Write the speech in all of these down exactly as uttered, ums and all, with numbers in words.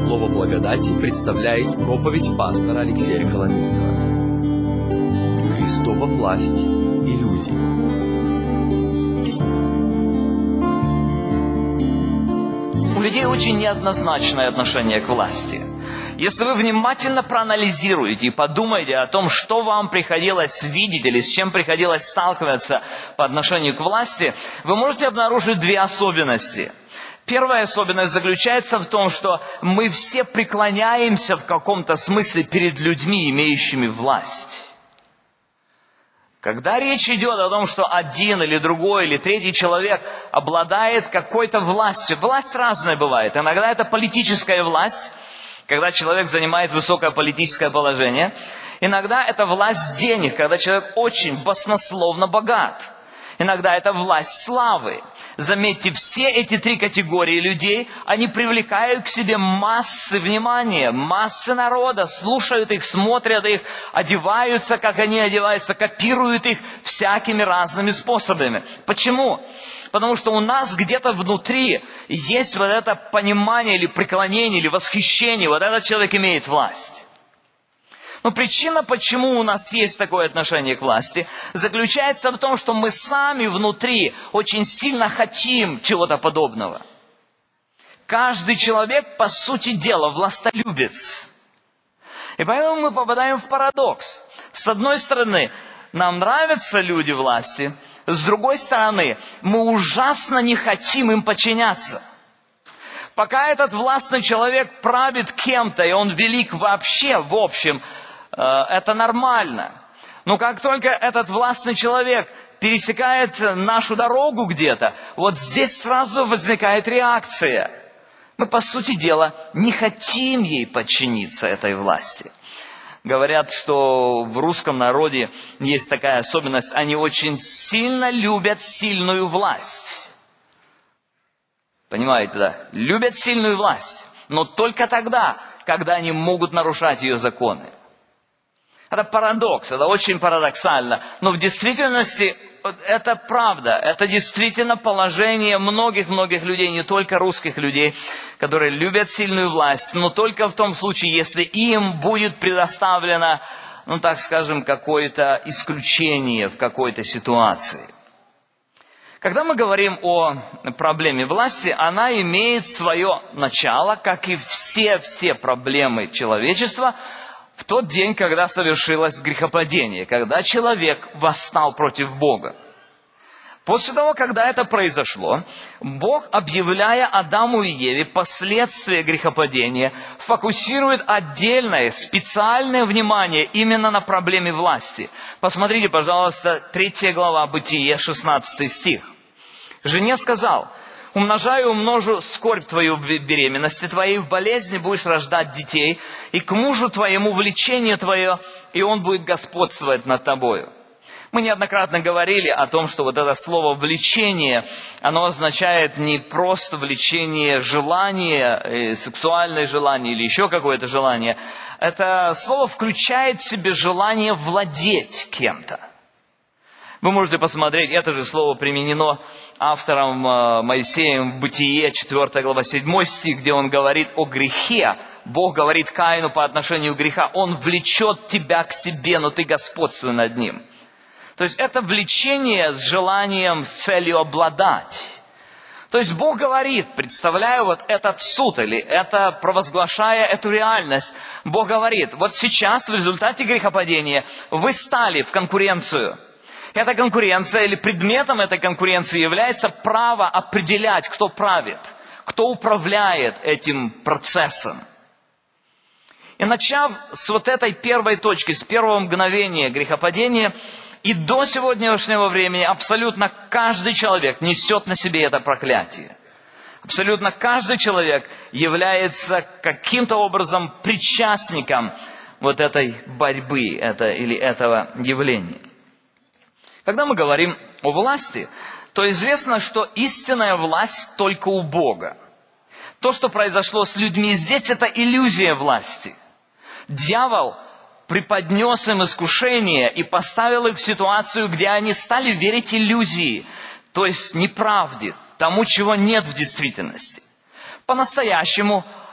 Слово благодати представляет проповедь пастора Алексея Коломийцева. Христова власть и люди. У людей очень неоднозначное отношение к власти. Если вы внимательно проанализируете и подумаете о том, что вам приходилось видеть или с чем приходилось сталкиваться по отношению к власти, вы можете обнаружить две особенности. Первая особенность заключается в том, что мы все преклоняемся в каком-то смысле перед людьми, имеющими власть. Когда речь идет о том, что один или другой или третий человек обладает какой-то властью, власть разная бывает. Иногда это политическая власть, когда человек занимает высокое политическое положение. Иногда это власть денег, когда человек очень баснословно богат. Иногда это власть славы. Заметьте, все эти три категории людей, они привлекают к себе массы внимания, массы народа, слушают их, смотрят их, одеваются, как они одеваются, копируют их всякими разными способами. Почему? Потому что у нас где-то внутри есть вот это понимание или преклонение, или восхищение, вот этот человек имеет власть. Но причина, почему у нас есть такое отношение к власти, заключается в том, что мы сами внутри очень сильно хотим чего-то подобного. Каждый человек, по сути дела, властолюбец. И поэтому мы попадаем в парадокс. С одной стороны, нам нравятся люди власти, с другой стороны, мы ужасно не хотим им подчиняться. Пока этот властный человек правит кем-то, и он велик вообще, в общем, это нормально. Но как только этот властный человек пересекает нашу дорогу где-то, вот здесь сразу возникает реакция. Мы, по сути дела, не хотим ей подчиниться, этой власти. Говорят, что в русском народе есть такая особенность, они очень сильно любят сильную власть. Понимаете, да? Любят сильную власть, но только тогда, когда они могут нарушать ее законы. Это парадокс, это очень парадоксально, но в действительности это правда, это действительно положение многих-многих людей, не только русских людей, которые любят сильную власть, но только в том случае, если им будет предоставлено, ну так скажем, какое-то исключение в какой-то ситуации. Когда мы говорим о проблеме власти, она имеет свое начало, как и все-все проблемы человечества, в тот день, когда совершилось грехопадение, когда человек восстал против Бога. После того, когда это произошло, Бог, объявляя Адаму и Еве последствия грехопадения, фокусирует отдельное, специальное внимание именно на проблеме власти. Посмотрите, пожалуйста, третья глава Бытие, шестнадцатый стих. «Жене сказал: умножаю, умножу скорбь твою в беременности твоей, в болезни будешь рождать детей, и к мужу твоему влечение твое, и он будет господствовать над тобою». Мы неоднократно говорили о том, что вот это слово «влечение», оно означает не просто влечение желания, сексуальное желание или еще какое-то желание. Это слово включает в себе желание владеть кем-то. Вы можете посмотреть, это же слово применено автором Моисеем в Бытие, четвёртая глава, седьмой стих, где он говорит о грехе. Бог говорит Каину по отношению к греху: он влечет тебя к себе, но ты господствуй над ним. То есть это влечение с желанием, с целью обладать. То есть Бог говорит, представляя вот этот суд, или это провозглашая эту реальность, Бог говорит: вот сейчас в результате грехопадения вы стали в конкуренцию. Эта конкуренция, или предметом этой конкуренции является право определять, кто правит, кто управляет этим процессом. И начав с вот этой первой точки, с первого мгновения грехопадения, и до сегодняшнего времени абсолютно каждый человек несет на себе это проклятие. Абсолютно каждый человек является каким-то образом причастником вот этой борьбы это, или этого явления. Когда мы говорим о власти, то известно, что истинная власть только у Бога. То, что произошло с людьми здесь, это иллюзия власти. Дьявол преподнес им искушение и поставил их в ситуацию, где они стали верить иллюзии, то есть неправде, тому, чего нет в действительности. По-настоящему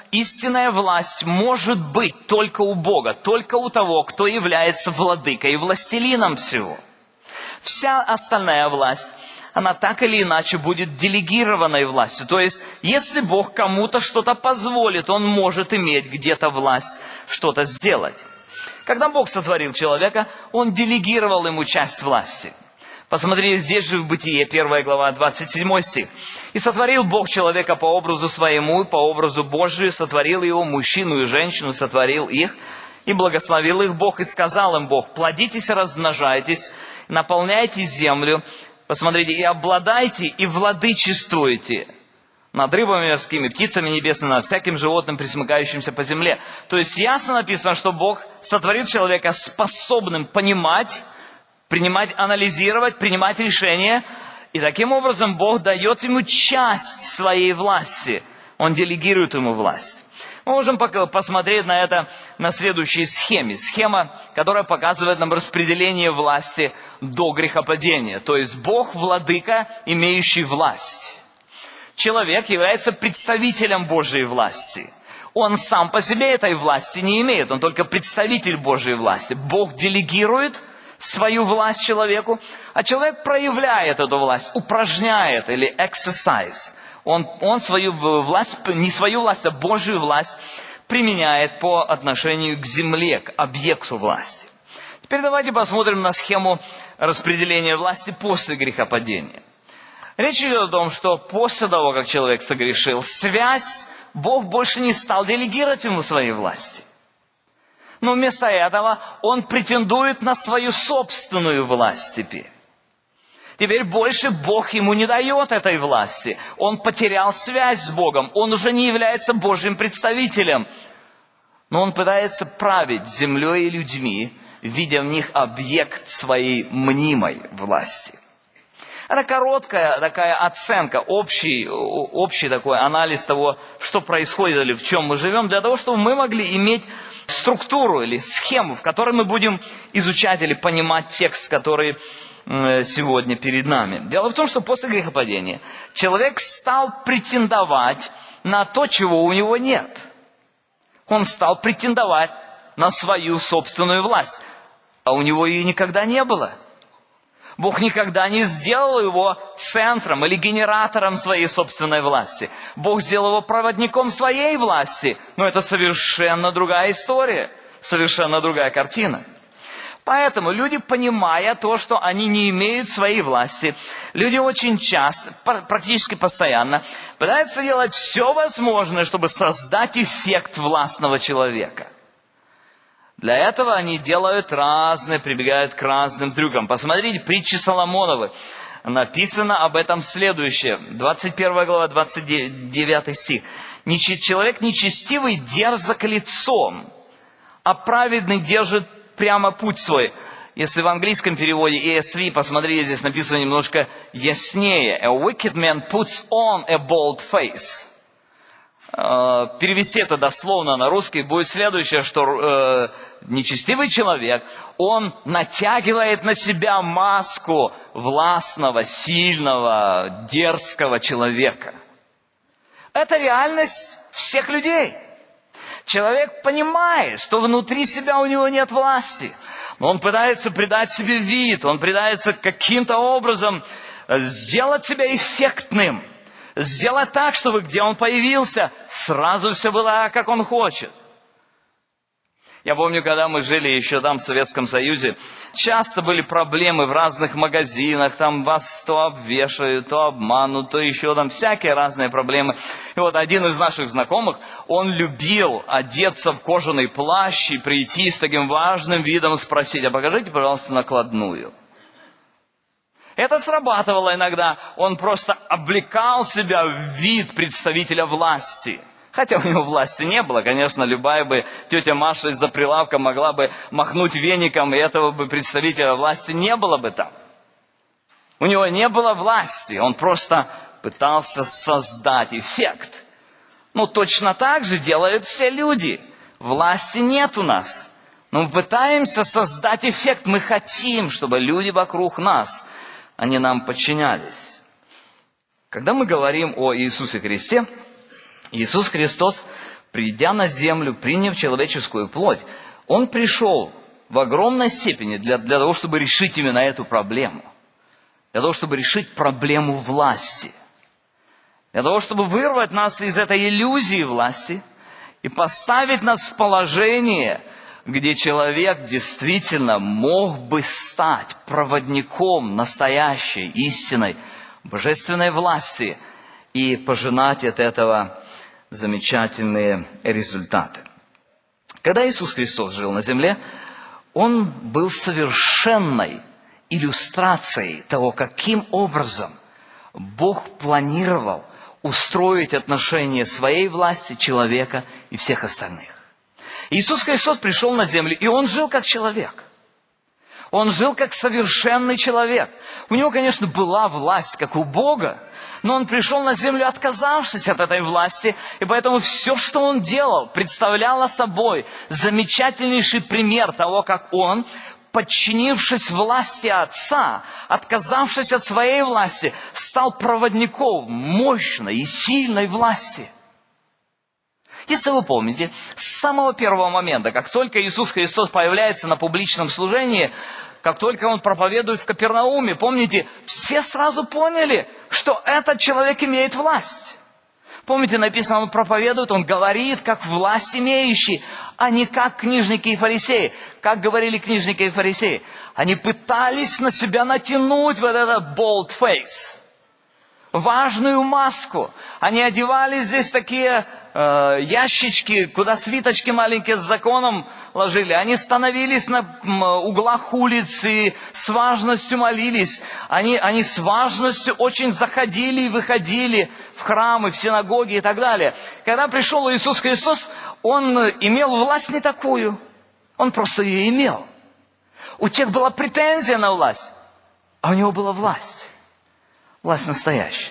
истинная власть может быть только у Бога, только у того, кто является владыкой и властелином всего. Вся остальная власть, она так или иначе будет делегированной властью. То есть, если Бог кому-то что-то позволит, Он может иметь где-то власть что-то сделать. Когда Бог сотворил человека, Он делегировал ему часть власти. Посмотрите, здесь же в Бытие, первая глава, двадцать седьмой стих. «И сотворил Бог человека по образу своему, по образу Божию, сотворил его, мужчину и женщину, сотворил их, и благословил их Бог, и сказал им Бог: плодитесь и размножайтесь, наполняйте землю, посмотрите, и обладайте, и владычествуйте над рыбами морскими, птицами небесными, над всяким животным, пресмыкающимся по земле». То есть ясно написано, что Бог сотворил человека способным понимать, принимать, анализировать, принимать решения. И таким образом Бог дает ему часть своей власти. Он делегирует ему власть. Мы можем посмотреть на это на следующей схеме. Схема, которая показывает нам распределение власти до грехопадения. То есть Бог владыка, имеющий власть. Человек является представителем Божьей власти. Он сам по себе этой власти не имеет. Он только представитель Божьей власти. Бог делегирует свою власть человеку, а человек проявляет эту власть, упражняет или exercise. Он, он свою власть, не свою власть, а Божью власть применяет по отношению к земле, к объекту власти. Теперь давайте посмотрим на схему распределения власти после грехопадения. Речь идет о том, что после того, как человек согрешил, связь, Бог больше не стал делегировать ему своей власти. Но вместо этого он претендует на свою собственную власть теперь. Теперь больше Бог ему не дает этой власти. Он потерял связь с Богом. Он уже не является Божьим представителем. Но он пытается править землей и людьми, видя в них объект своей мнимой власти. Это короткая такая оценка, общий, общий такой анализ того, что происходит или в чем мы живем, для того, чтобы мы могли иметь структуру или схему, в которой мы будем изучать или понимать текст, который сегодня перед нами. Дело в том, что после грехопадения человек стал претендовать на то, чего у него нет. Он стал претендовать на свою собственную власть, а у него ее никогда не было. Бог никогда не сделал его центром или генератором своей собственной власти. Бог сделал его проводником своей власти. Но это совершенно другая история, совершенно другая картина. Поэтому люди, понимая то, что они не имеют своей власти, люди очень часто, практически постоянно, пытаются делать все возможное, чтобы создать эффект властного человека. Для этого они делают разные, прибегают к разным трюкам. Посмотрите, притчи Соломоновы. Написано об этом следующее. двадцать первая глава, двадцать девятый стих. «Человек нечестивый дерзок лицом, а праведный держит прямо путь свой». Если в английском переводе и эс ви, посмотрите, здесь написано немножко яснее. «A wicked man puts on a bold face». Перевести это дословно на русский будет следующее, что э, нечестивый человек, он натягивает на себя маску властного, сильного, дерзкого человека. Это реальность всех людей. Человек понимает, что внутри себя у него нет власти, но он пытается придать себе вид, он пытается каким-то образом сделать себя эффектным. Сделать так, чтобы где он появился, сразу все было, как он хочет. Я помню, когда мы жили еще там, в Советском Союзе, часто были проблемы в разных магазинах, там вас то обвешают, то обманут, то еще там всякие разные проблемы. И вот один из наших знакомых, он любил одеться в кожаный плащ и прийти с таким важным видом спросить: а покажите, пожалуйста, накладную. Это срабатывало иногда. Он просто облекал себя в вид представителя власти. Хотя у него власти не было. Конечно, любая бы тетя Маша из-за прилавка могла бы махнуть веником, и этого бы представителя власти не было бы там. У него не было власти. Он просто пытался создать эффект. Ну, точно так же делают все люди. Власти нет у нас. Но мы пытаемся создать эффект. Мы хотим, чтобы люди вокруг нас, они нам подчинялись. Когда мы говорим о Иисусе Христе, Иисус Христос придя на землю, приняв человеческую плоть, Он пришел в огромной степени для, для того, чтобы решить именно эту проблему. Для того, чтобы решить проблему власти. Для того, чтобы вырвать нас из этой иллюзии власти и поставить нас в положение, где человек действительно мог бы стать проводником настоящей, истинной, божественной власти и пожинать от этого замечательные результаты. Когда Иисус Христос жил на земле, Он был совершенной иллюстрацией того, каким образом Бог планировал устроить отношения своей власти, человека и всех остальных. Иисус Христос пришел на землю, и Он жил как человек. Он жил как совершенный человек. У Него, конечно, была власть, как у Бога, но Он пришел на землю, отказавшись от этой власти, и поэтому все, что Он делал, представляло собой замечательнейший пример того, как Он, подчинившись власти Отца, отказавшись от своей власти, стал проводником мощной и сильной власти. Если вы помните, с самого первого момента, как только Иисус Христос появляется на публичном служении, как только Он проповедует в Капернауме, помните, все сразу поняли, что этот человек имеет власть. Помните, написано, Он проповедует, Он говорит, как власть имеющий, а не как книжники и фарисеи. Как говорили книжники и фарисеи? Они пытались на себя натянуть вот этот bold face, важную маску. Они одевали здесь такие э, ящички, куда свиточки маленькие с законом ложили. Они становились на углах улиц и с важностью молились. Они, они с важностью очень заходили и выходили в храмы, в синагоги и так далее. Когда пришел Иисус Христос, Он имел власть не такую. Он просто ее имел. У тех была претензия на власть, а у Него была власть. Власть настоящая.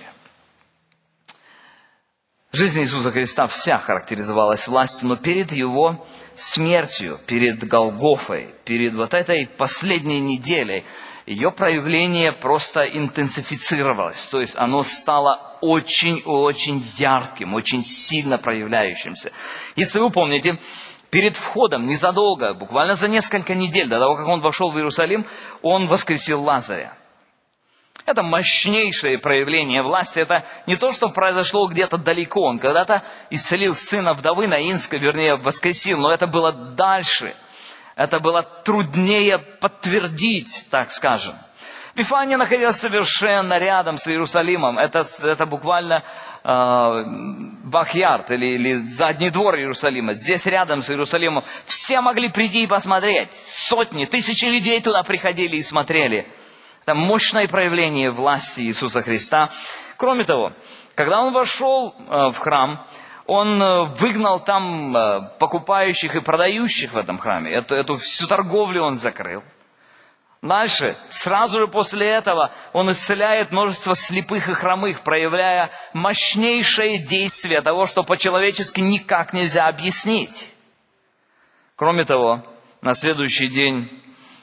Жизнь Иисуса Христа вся характеризовалась властью, но перед Его смертью, перед Голгофой, перед вот этой последней неделей, ее проявление просто интенсифицировалось. То есть оно стало очень-очень ярким, очень сильно проявляющимся. Если вы помните, перед входом, незадолго, буквально за несколько недель до того, как Он вошел в Иерусалим, Он воскресил Лазаря. Это мощнейшее проявление власти. Это не то, что произошло где-то далеко. Он когда-то исцелил сына вдовы Наинской, вернее, воскресил, но это было дальше. Это было труднее подтвердить, так скажем. Вифания находилась совершенно рядом с Иерусалимом. Это, это буквально э, бак-ярд или, или задний двор Иерусалима. Здесь рядом с Иерусалимом. Все могли прийти и посмотреть. Сотни, тысячи людей туда приходили и смотрели. Это мощное проявление власти Иисуса Христа. Кроме того, когда Он вошел э, в храм, Он э, выгнал там э, покупающих и продающих в этом храме. Эту, эту всю торговлю Он закрыл. Дальше, сразу же после этого, Он исцеляет множество слепых и хромых, проявляя мощнейшее действие того, что по-человечески никак нельзя объяснить. Кроме того, на следующий день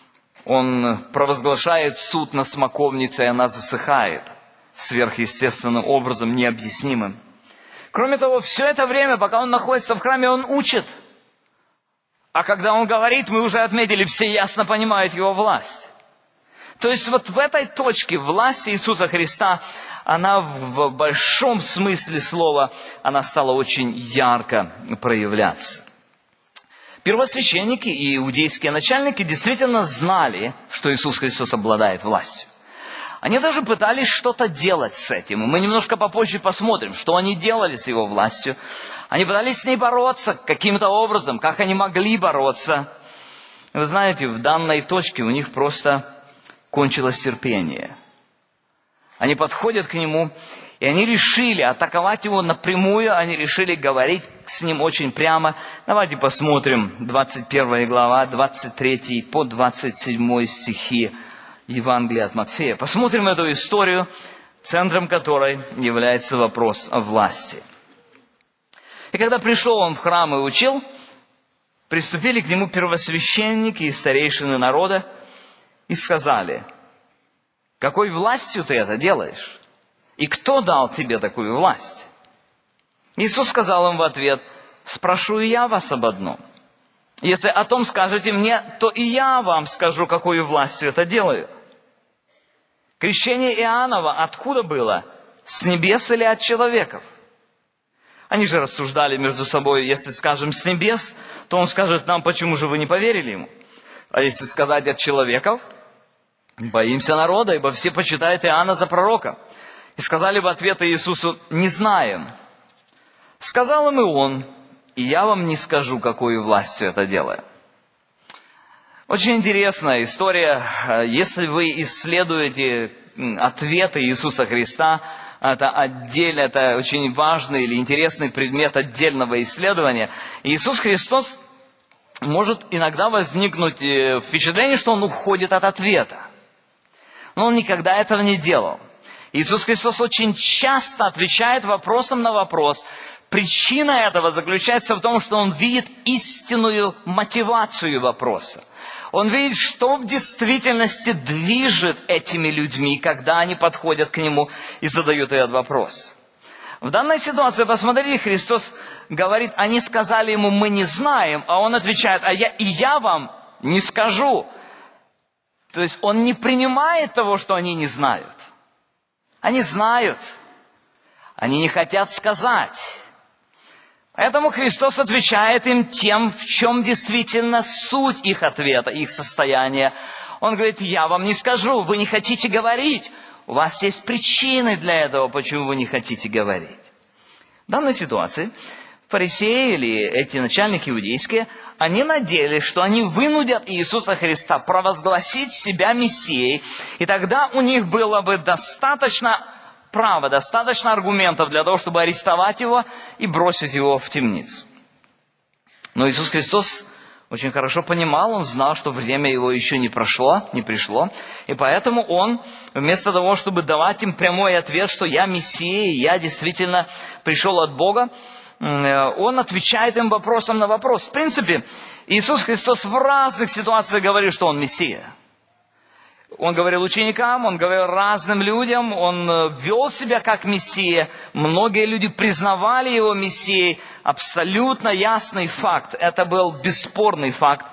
Он провозглашает суд над смоковницей, и она засыхает сверхъестественным образом, необъяснимым. Кроме того, все это время, пока Он находится в храме, Он учит. А когда Он говорит, мы уже отметили, все ясно понимают Его власть. То есть вот в этой точке власть Иисуса Христа, она в большом смысле слова, она стала очень ярко проявляться. Первосвященники и иудейские начальники действительно знали, что Иисус Христос обладает властью. Они даже пытались что-то делать с этим. И мы немножко попозже посмотрим, что они делали с Его властью. Они пытались с ней бороться каким-то образом, как они могли бороться. Вы знаете, в данной точке у них просто кончилось терпение. Они подходят к Нему, и они решили атаковать Его напрямую, они решили говорить с Ним очень прямо. Давайте посмотрим двадцать первая глава, двадцать третий по двадцать седьмой стихи Евангелия от Матфея. Посмотрим эту историю, центром которой является вопрос о власти. И когда пришел Он в храм и учил, приступили к Нему первосвященники и старейшины народа и сказали: «Какой властью ты это делаешь? И кто дал тебе такую власть?» Иисус сказал им в ответ: спрошу и я вас об одном. Если о том скажете мне, то и я вам скажу, какую властью это делаю. Крещение Иоаннова откуда было? С небес или от человеков? Они же рассуждали между собой, если скажем с небес, то он скажет нам, почему же вы не поверили ему? А если сказать от человеков, боимся народа, ибо все почитают Иоанна за пророка. И сказали в ответ Иисусу, не знаем. Сказал им и он, и я вам не скажу, какую властью это делаю. Очень интересная история. Если вы исследуете ответы Иисуса Христа, это отдельно, это очень важный или интересный предмет отдельного исследования. Иисус Христос может иногда возникнуть впечатление, что он уходит от ответа. Но он никогда этого не делал. Иисус Христос очень часто отвечает вопросом на вопрос. Причина этого заключается в том, что он видит истинную мотивацию вопроса. Он видит, что в действительности движет этими людьми, когда они подходят к нему и задают этот вопрос. В данной ситуации, посмотрите, Христос говорит, они сказали ему, мы не знаем, а он отвечает, а я, и я вам не скажу. То есть он не принимает того, что они не знают. Они знают, они не хотят сказать. Поэтому Христос отвечает им тем, в чем действительно суть их ответа, их состояния. Он говорит, я вам не скажу, вы не хотите говорить. У вас есть причины для этого, почему вы не хотите говорить. В данной ситуации фарисеи или эти начальники иудейские, они надеялись, что они вынудят Иисуса Христа провозгласить себя Мессией, и тогда у них было бы достаточно права, достаточно аргументов для того, чтобы арестовать его и бросить его в темницу. Но Иисус Христос очень хорошо понимал, он знал, что время его еще не прошло, не пришло, и поэтому он, вместо того, чтобы давать им прямой ответ, что я Мессия, я действительно пришел от Бога, он отвечает им вопросом на вопрос. В принципе, Иисус Христос в разных ситуациях говорил, что он Мессия. Он говорил ученикам, он говорил разным людям, он вел себя как Мессия. Многие люди признавали его Мессией. Абсолютно ясный факт. Это был бесспорный факт.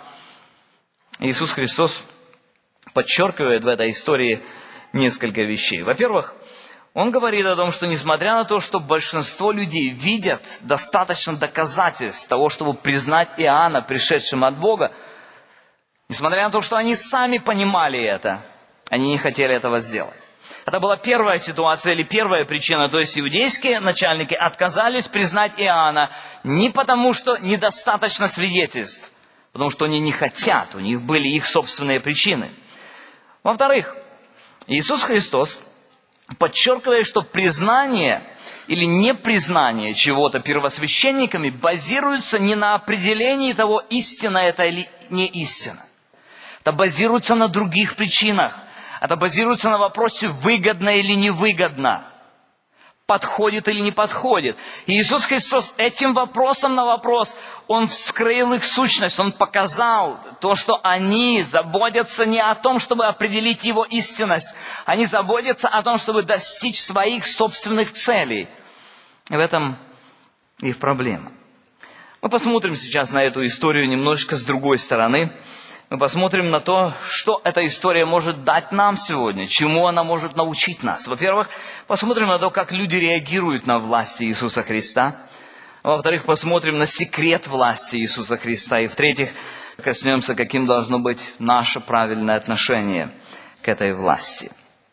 Иисус Христос подчеркивает в этой истории несколько вещей. Во-первых, он говорит о том, что несмотря на то, что большинство людей видят достаточно доказательств того, чтобы признать Иоанна пришедшим от Бога, несмотря на то, что они сами понимали это, они не хотели этого сделать. Это была первая ситуация или первая причина. То есть иудейские начальники отказались признать Иоанна не потому, что недостаточно свидетельств, потому что они не хотят, у них были их собственные причины. Во-вторых, Иисус Христос подчеркивает, что признание или непризнание чего-то первосвященниками базируется не на определении того, истина это или не истина. Это базируется на других причинах. Это базируется на вопросе, выгодно или невыгодно, подходит или не подходит. И Иисус Христос этим вопросом на вопрос, Он вскрыл их сущность, Он показал то, что они заботятся не о том, чтобы определить Его истинность, они заботятся о том, чтобы достичь своих собственных целей. И в этом их проблема. Мы посмотрим сейчас на эту историю немножечко с другой стороны. Мы посмотрим на то, что эта история может дать нам сегодня, чему она может научить нас. Во-первых, посмотрим на то, как люди реагируют на власть Иисуса Христа. Во-вторых, посмотрим на секрет власти Иисуса Христа. И в-третьих, коснемся, каким должно быть наше правильное отношение к этой власти.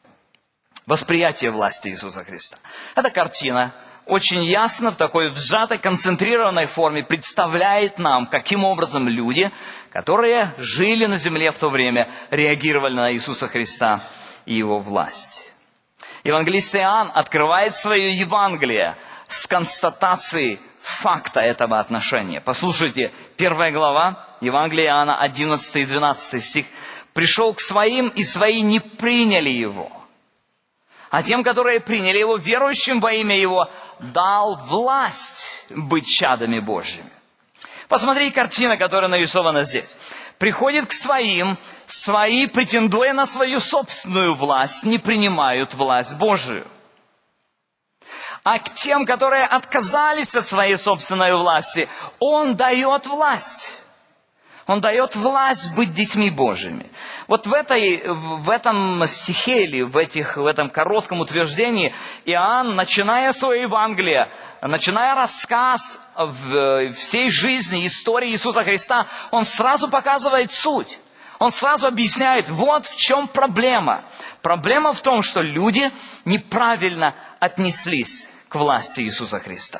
Восприятие власти Иисуса Христа. Эта картина очень ясно в такой сжатой, концентрированной форме представляет нам, каким образом люди, которые жили на земле в то время, реагировали на Иисуса Христа и Его власть. Евангелист Иоанн открывает свое Евангелие с констатацией факта этого отношения. Послушайте, первая глава, Евангелие Иоанна, одиннадцатый и двенадцатый стих. «Пришел к своим, и свои не приняли Его. А тем, которые приняли Его, верующим во имя Его, дал власть быть чадами Божьими». Посмотри картина, которая нарисована здесь. Приходит к своим, свои, претендуя на свою собственную власть, не принимают власть Божию. А к тем, которые отказались от своей собственной власти, Он дает власть. Он дает власть быть детьми Божьими. Вот в, этой, в этом стихе или в, этих, в этом коротком утверждении Иоанн, начиная свое Евангелие, начиная рассказ всей жизни, истории Иисуса Христа, он сразу показывает суть. Он сразу объясняет, вот в чем проблема. Проблема в том, что люди неправильно отнеслись к власти Иисуса Христа.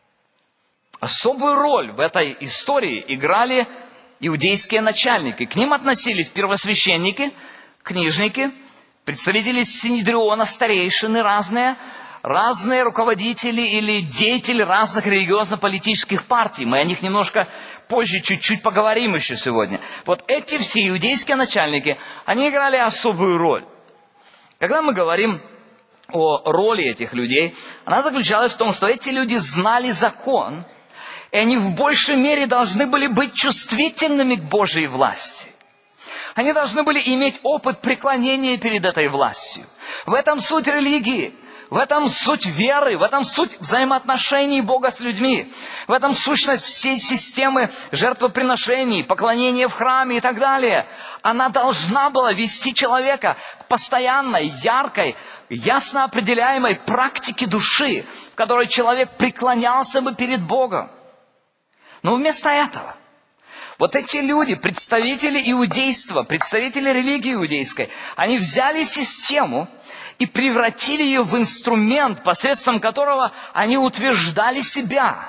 Особую роль в этой истории играли иудейские начальники. К ним относились первосвященники, книжники, представители Синедриона, старейшины разные, разные руководители или деятели разных религиозно-политических партий. Мы о них немножко позже чуть-чуть поговорим еще сегодня. Вот эти все иудейские начальники, они играли особую роль. Когда мы говорим о роли этих людей, она заключалась в том, что эти люди знали закон, и они в большей мере должны были быть чувствительными к Божьей власти. Они должны были иметь опыт преклонения перед этой властью. В этом суть религии, в этом суть веры, в этом суть взаимоотношений Бога с людьми, в этом сущность всей системы жертвоприношений, поклонения в храме и так далее. Она должна была вести человека к постоянной, яркой, ясно определяемой практике души, в которой человек преклонялся бы перед Богом. Но вместо этого, вот эти люди, представители иудейства, представители религии иудейской, они взяли систему и превратили ее в инструмент, посредством которого они утверждали себя.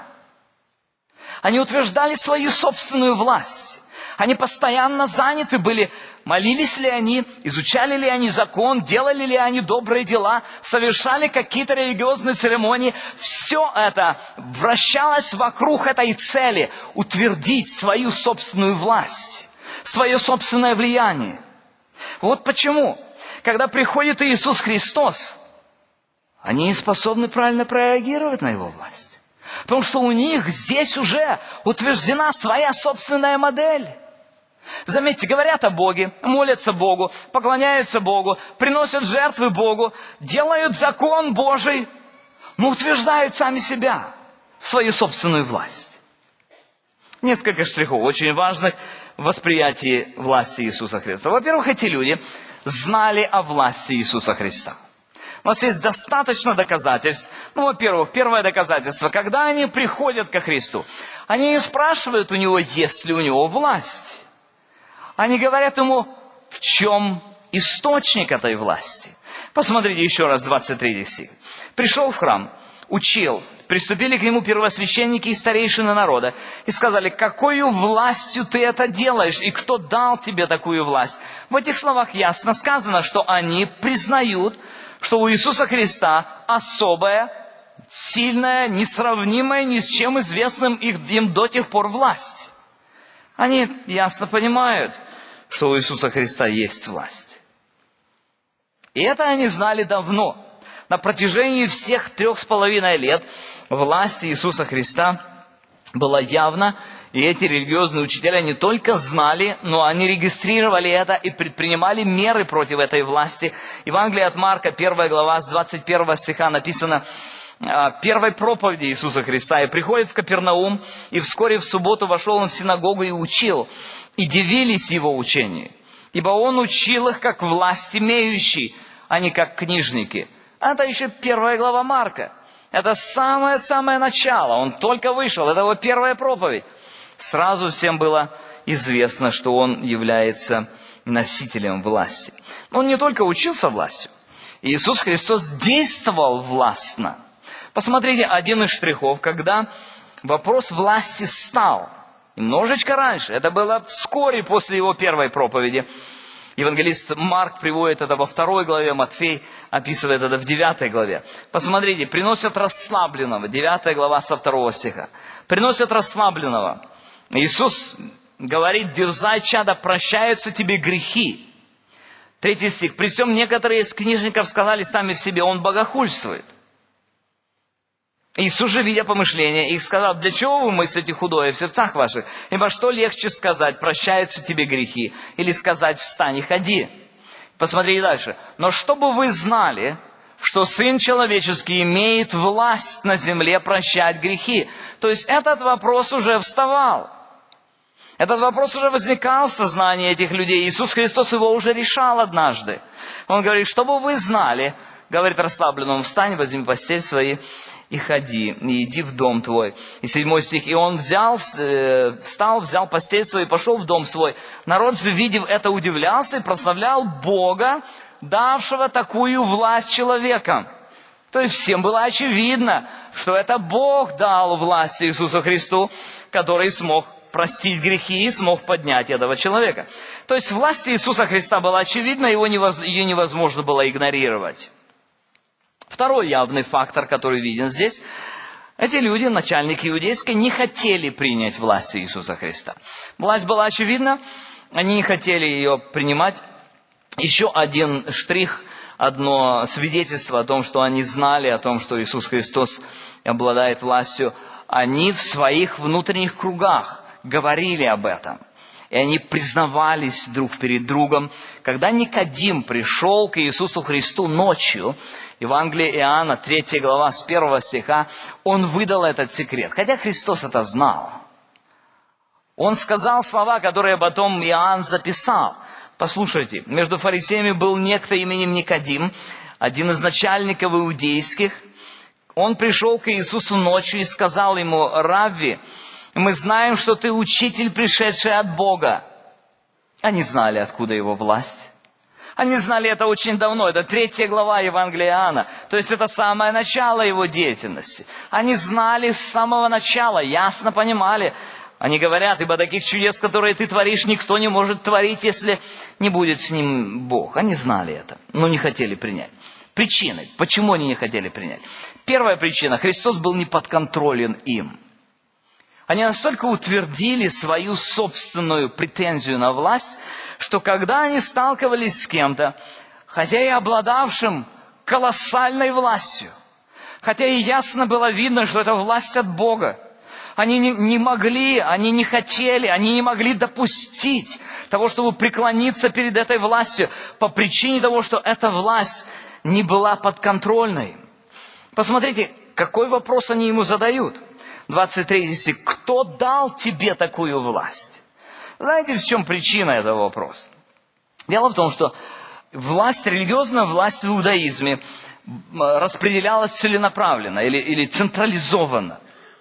Они утверждали свою собственную власть. Они постоянно заняты были, молились ли они, изучали ли они закон, делали ли они добрые дела, совершали какие-то религиозные церемонии. Все это вращалось вокруг этой цели – утвердить свою собственную власть, свое собственное влияние. Вот почему, когда приходит Иисус Христос, они не способны правильно прореагировать на Его власть. Потому что у них здесь уже утверждена своя собственная модель. Заметьте, говорят о Боге, молятся Богу, поклоняются Богу, приносят жертвы Богу, делают закон Божий, но утверждают сами себя, свою собственную власть. Несколько штрихов очень важных в восприятии власти Иисуса Христа. Во-первых, эти люди знали о власти Иисуса Христа. У нас есть достаточно доказательств. Ну, во-первых, первое доказательство, когда они приходят ко Христу, они не спрашивают у Него, есть ли у Него власть. Они говорят Ему, в чем источник этой власти. Посмотрите еще раз двадцать третий стих. «Пришел в храм, учил, приступили к Нему первосвященники и старейшины народа, и сказали, какою властью ты это делаешь, и кто дал тебе такую власть?» В этих словах ясно сказано, что они признают, что у Иисуса Христа особая, сильная, несравнимая ни с чем известным им до тех пор власть. Они ясно понимают, что у Иисуса Христа есть власть. И это они знали давно. На протяжении всех трех с половиной лет власть Иисуса Христа была явна, и эти религиозные учителя не только знали, но они регистрировали это и предпринимали меры против этой власти. Евангелие от Марка, первая глава, с двадцать первого стиха написано: первой проповеди Иисуса Христа, и приходит в Капернаум, и вскоре в субботу вошел он в синагогу и учил, и дивились его учению, ибо он учил их как власть имеющий, а не как книжники. Это еще первая глава Марка. Это самое-самое начало. Он только вышел, это его первая проповедь. Сразу всем было известно, что он является носителем власти. Но он не только учился властью. Иисус Христос действовал властно. Посмотрите, один из штрихов, когда вопрос власти стал. Немножечко раньше, это было вскоре после его первой проповеди. Евангелист Марк приводит это во второй главе, Матфей описывает это в девятой главе. Посмотрите, приносят расслабленного, девятая глава со второго стиха. Приносят расслабленного. Иисус говорит: дерзай, чадо, прощаются тебе грехи. Третий стих. При всем некоторые из книжников сказали сами в себе: он богохульствует. Иисус же, видя помышления, их сказал: для чего вы мыслите худое в сердцах ваших? Ибо что легче сказать: прощаются тебе грехи, или сказать: встань и ходи? Посмотрите дальше. Но чтобы вы знали, что Сын Человеческий имеет власть на земле прощать грехи. То есть этот вопрос уже вставал. Этот вопрос уже возникал в сознании этих людей. Иисус Христос его уже решал однажды. Он говорит, чтобы вы знали, говорит расслабленному, встань, возьми постель свои и ходи, и иди в дом твой. И седьмой стих, и он взял, встал, взял постель свою и пошел в дом свой. Народ же, видев это, удивлялся и прославлял Бога, давшего такую власть человекам. То есть всем было очевидно, что это Бог дал власть Иисусу Христу, который смог простить грехи и смог поднять этого человека. То есть власть Иисуса Христа была очевидна, его невоз... ее невозможно было игнорировать. Второй явный фактор, который виден здесь, эти люди, начальники иудейской, не хотели принять власть Иисуса Христа. Власть была очевидна, они не хотели ее принимать. Еще один штрих, одно свидетельство о том, что они знали о том, что Иисус Христос обладает властью. Они в своих внутренних кругах говорили об этом. И они признавались друг перед другом. Когда Никодим пришел к Иисусу Христу ночью, Евангелие Иоанна, третья глава, с первого стиха, он выдал этот секрет. Хотя Христос это знал. Он сказал слова, которые потом Иоанн записал. Послушайте, между фарисеями был некто именем Никодим, один из начальников иудейских. Он пришел к Иисусу ночью и сказал ему: «Равви, мы знаем, что ты учитель, пришедший от Бога». Они знали, откуда его власть. Они знали это очень давно. Это третья глава Евангелия Иоанна. То есть это самое начало его деятельности. Они знали с самого начала, ясно понимали. Они говорят: ибо таких чудес, которые ты творишь, никто не может творить, если не будет с ним Бог. Они знали это, но не хотели принять. Причины, почему они не хотели принять? Первая причина: Христос был не подконтролен им. Они настолько утвердили свою собственную претензию на власть, что когда они сталкивались с кем-то, хотя и обладавшим колоссальной властью, хотя и ясно было видно, что это власть от Бога, они не, не могли, они не хотели, они не могли допустить того, чтобы преклониться перед этой властью по причине того, что эта власть не была подконтрольной. Посмотрите, какой вопрос они ему задают. двадцать третий стих. «Кто дал тебе такую власть?» Знаете, в чем причина этого вопроса? Дело в том, что власть, религиозная власть в иудаизме распределялась целенаправленно или, или централизованно.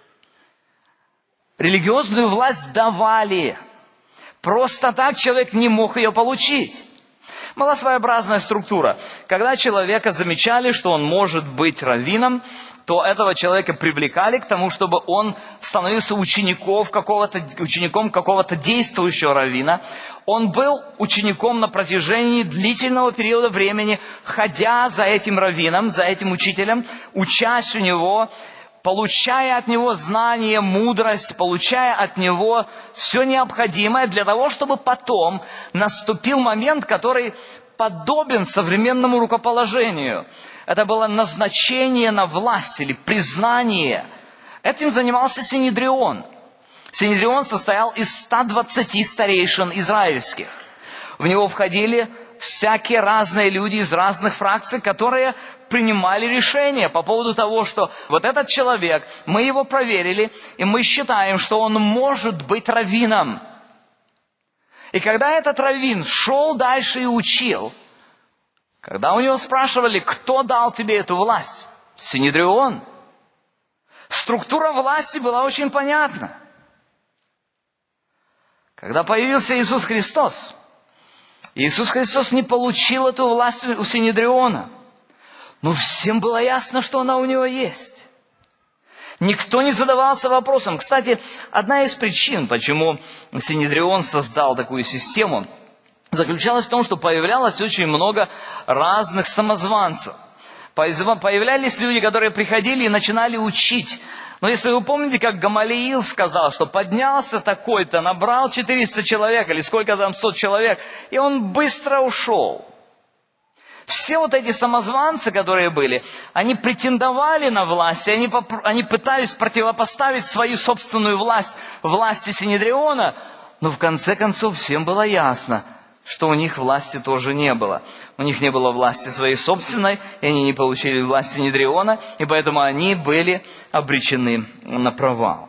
Религиозную власть давали. Просто так человек не мог ее получить. Была своеобразная структура. Когда человека замечали, что он может быть раввином, то этого человека привлекали к тому, чтобы он становился учеником какого-то, учеником какого-то действующего раввина. Он был учеником на протяжении длительного периода времени, ходя за этим раввином, за этим учителем, учась у него, получая от него знания, мудрость, получая от него все необходимое для того, чтобы потом наступил момент, который подобен современному рукоположению. Это было назначение на власть или признание. Этим занимался Синедрион. Синедрион состоял из ста двадцати старейшин израильских. В него входили всякие разные люди из разных фракций, которые принимали решение по поводу того, что вот этот человек, мы его проверили, и мы считаем, что он может быть раввином. И когда этот раввин шел дальше и учил, когда у него спрашивали: кто дал тебе эту власть? Синедрион. Структура власти была очень понятна. Когда появился Иисус Христос, Иисус Христос не получил эту власть у Синедриона. Но всем было ясно, что она у него есть. Никто не задавался вопросом. Кстати, одна из причин, почему Синедрион создал такую систему, заключалась в том, что появлялось очень много разных самозванцев. Появлялись люди, которые приходили и начинали учить. Но если вы помните, как Гамалиил сказал, что поднялся такой-то, набрал четыреста человек, или сколько там, сот человек, и он быстро ушел. Все вот эти самозванцы, которые были, они претендовали на власть, и они, они пытались противопоставить свою собственную власть власти Синедриона, но в конце концов всем было ясно, что у них власти тоже не было. У них не было власти своей собственной, и они не получили власти Синедриона, и поэтому они были обречены на провал.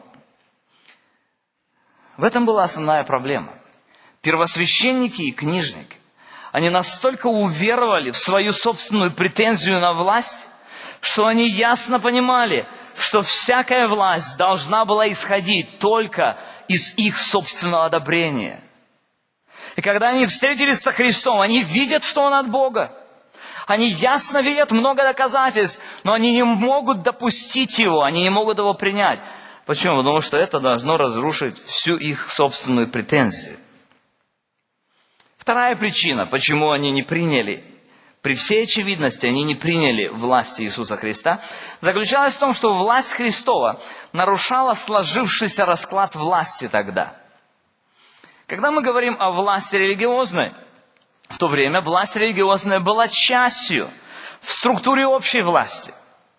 В этом была основная проблема. Первосвященники и книжники, они настолько уверовали в свою собственную претензию на власть, что они ясно понимали, что всякая власть должна была исходить только из их собственного одобрения. И когда они встретились со Христом, они видят, что Он от Бога. Они ясно видят много доказательств, но они не могут допустить Его, они не могут Его принять. Почему? Потому что это должно разрушить всю их собственную претензию. Вторая причина, почему они не приняли, при всей очевидности они не приняли власти Иисуса Христа, заключалась в том, что власть Христова нарушала сложившийся расклад власти тогда. Когда мы говорим о власти религиозной, в то время власть религиозная была частью в структуре общей власти.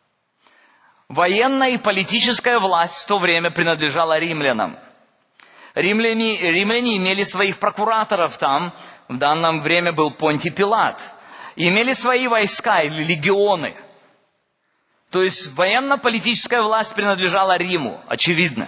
Военная и политическая власть в то время принадлежала римлянам. Римляне, римляне имели своих прокураторов там, в данном время был Понтий Пилат. И имели свои войска или легионы. То есть военно-политическая власть принадлежала Риму, очевидно.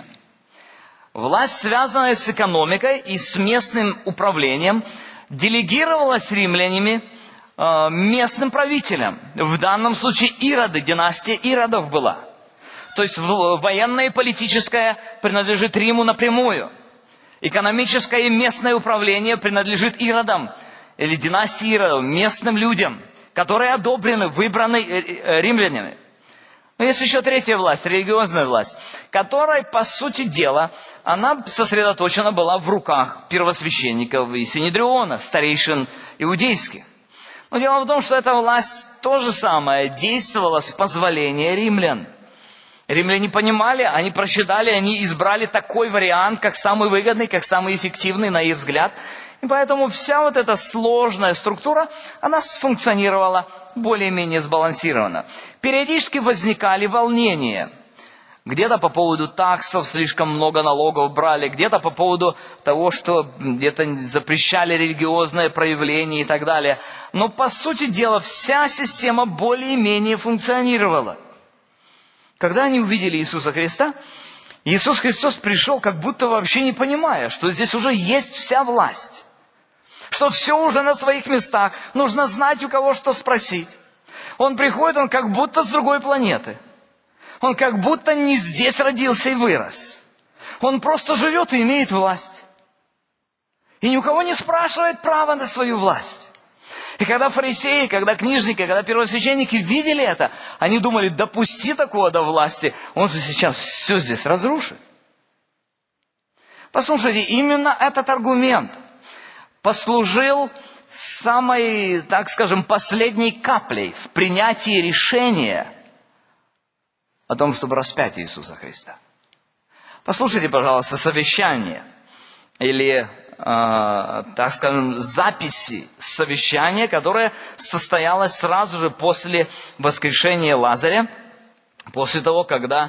Власть, связанная с экономикой и с местным управлением, делегировалась римлянами э, местным правителям. В данном случае Ироды, династия Иродов была. То есть военная и политическая принадлежит Риму напрямую. Экономическое и местное управление принадлежит Иродам, или династии Иродов, местным людям, которые одобрены, выбраны римлянами. Но есть еще третья власть, религиозная власть, которая, по сути дела, она сосредоточена была в руках первосвященников и Синедриона, старейшин иудейских. Но дело в том, что эта власть то же самое действовала с позволения римлян. Римляне понимали, они просчитали, они избрали такой вариант, как самый выгодный, как самый эффективный на их взгляд. И поэтому вся вот эта сложная структура, она функционировала более-менее сбалансированно. Периодически возникали волнения. Где-то по поводу таксов слишком много налогов брали, где-то по поводу того, что где-то запрещали религиозное проявление и так далее. Но по сути дела вся система более-менее функционировала. Когда они увидели Иисуса Христа, Иисус Христос пришел, как будто вообще не понимая, что здесь уже есть вся власть. Что все уже на своих местах, нужно знать, у кого что спросить. Он приходит, он как будто с другой планеты. Он как будто не здесь родился и вырос. Он просто живет и имеет власть. И ни у кого не спрашивает права на свою власть. И когда фарисеи, когда книжники, когда первосвященники видели это, они думали, допусти такого до власти, он же сейчас все здесь разрушит. Послушайте, именно этот аргумент послужил самой, так скажем, последней каплей в принятии решения о том, чтобы распять Иисуса Христа. Послушайте, пожалуйста, совещание или, э, так скажем, записи совещания, которое состоялось сразу же после воскрешения Лазаря, после того, когда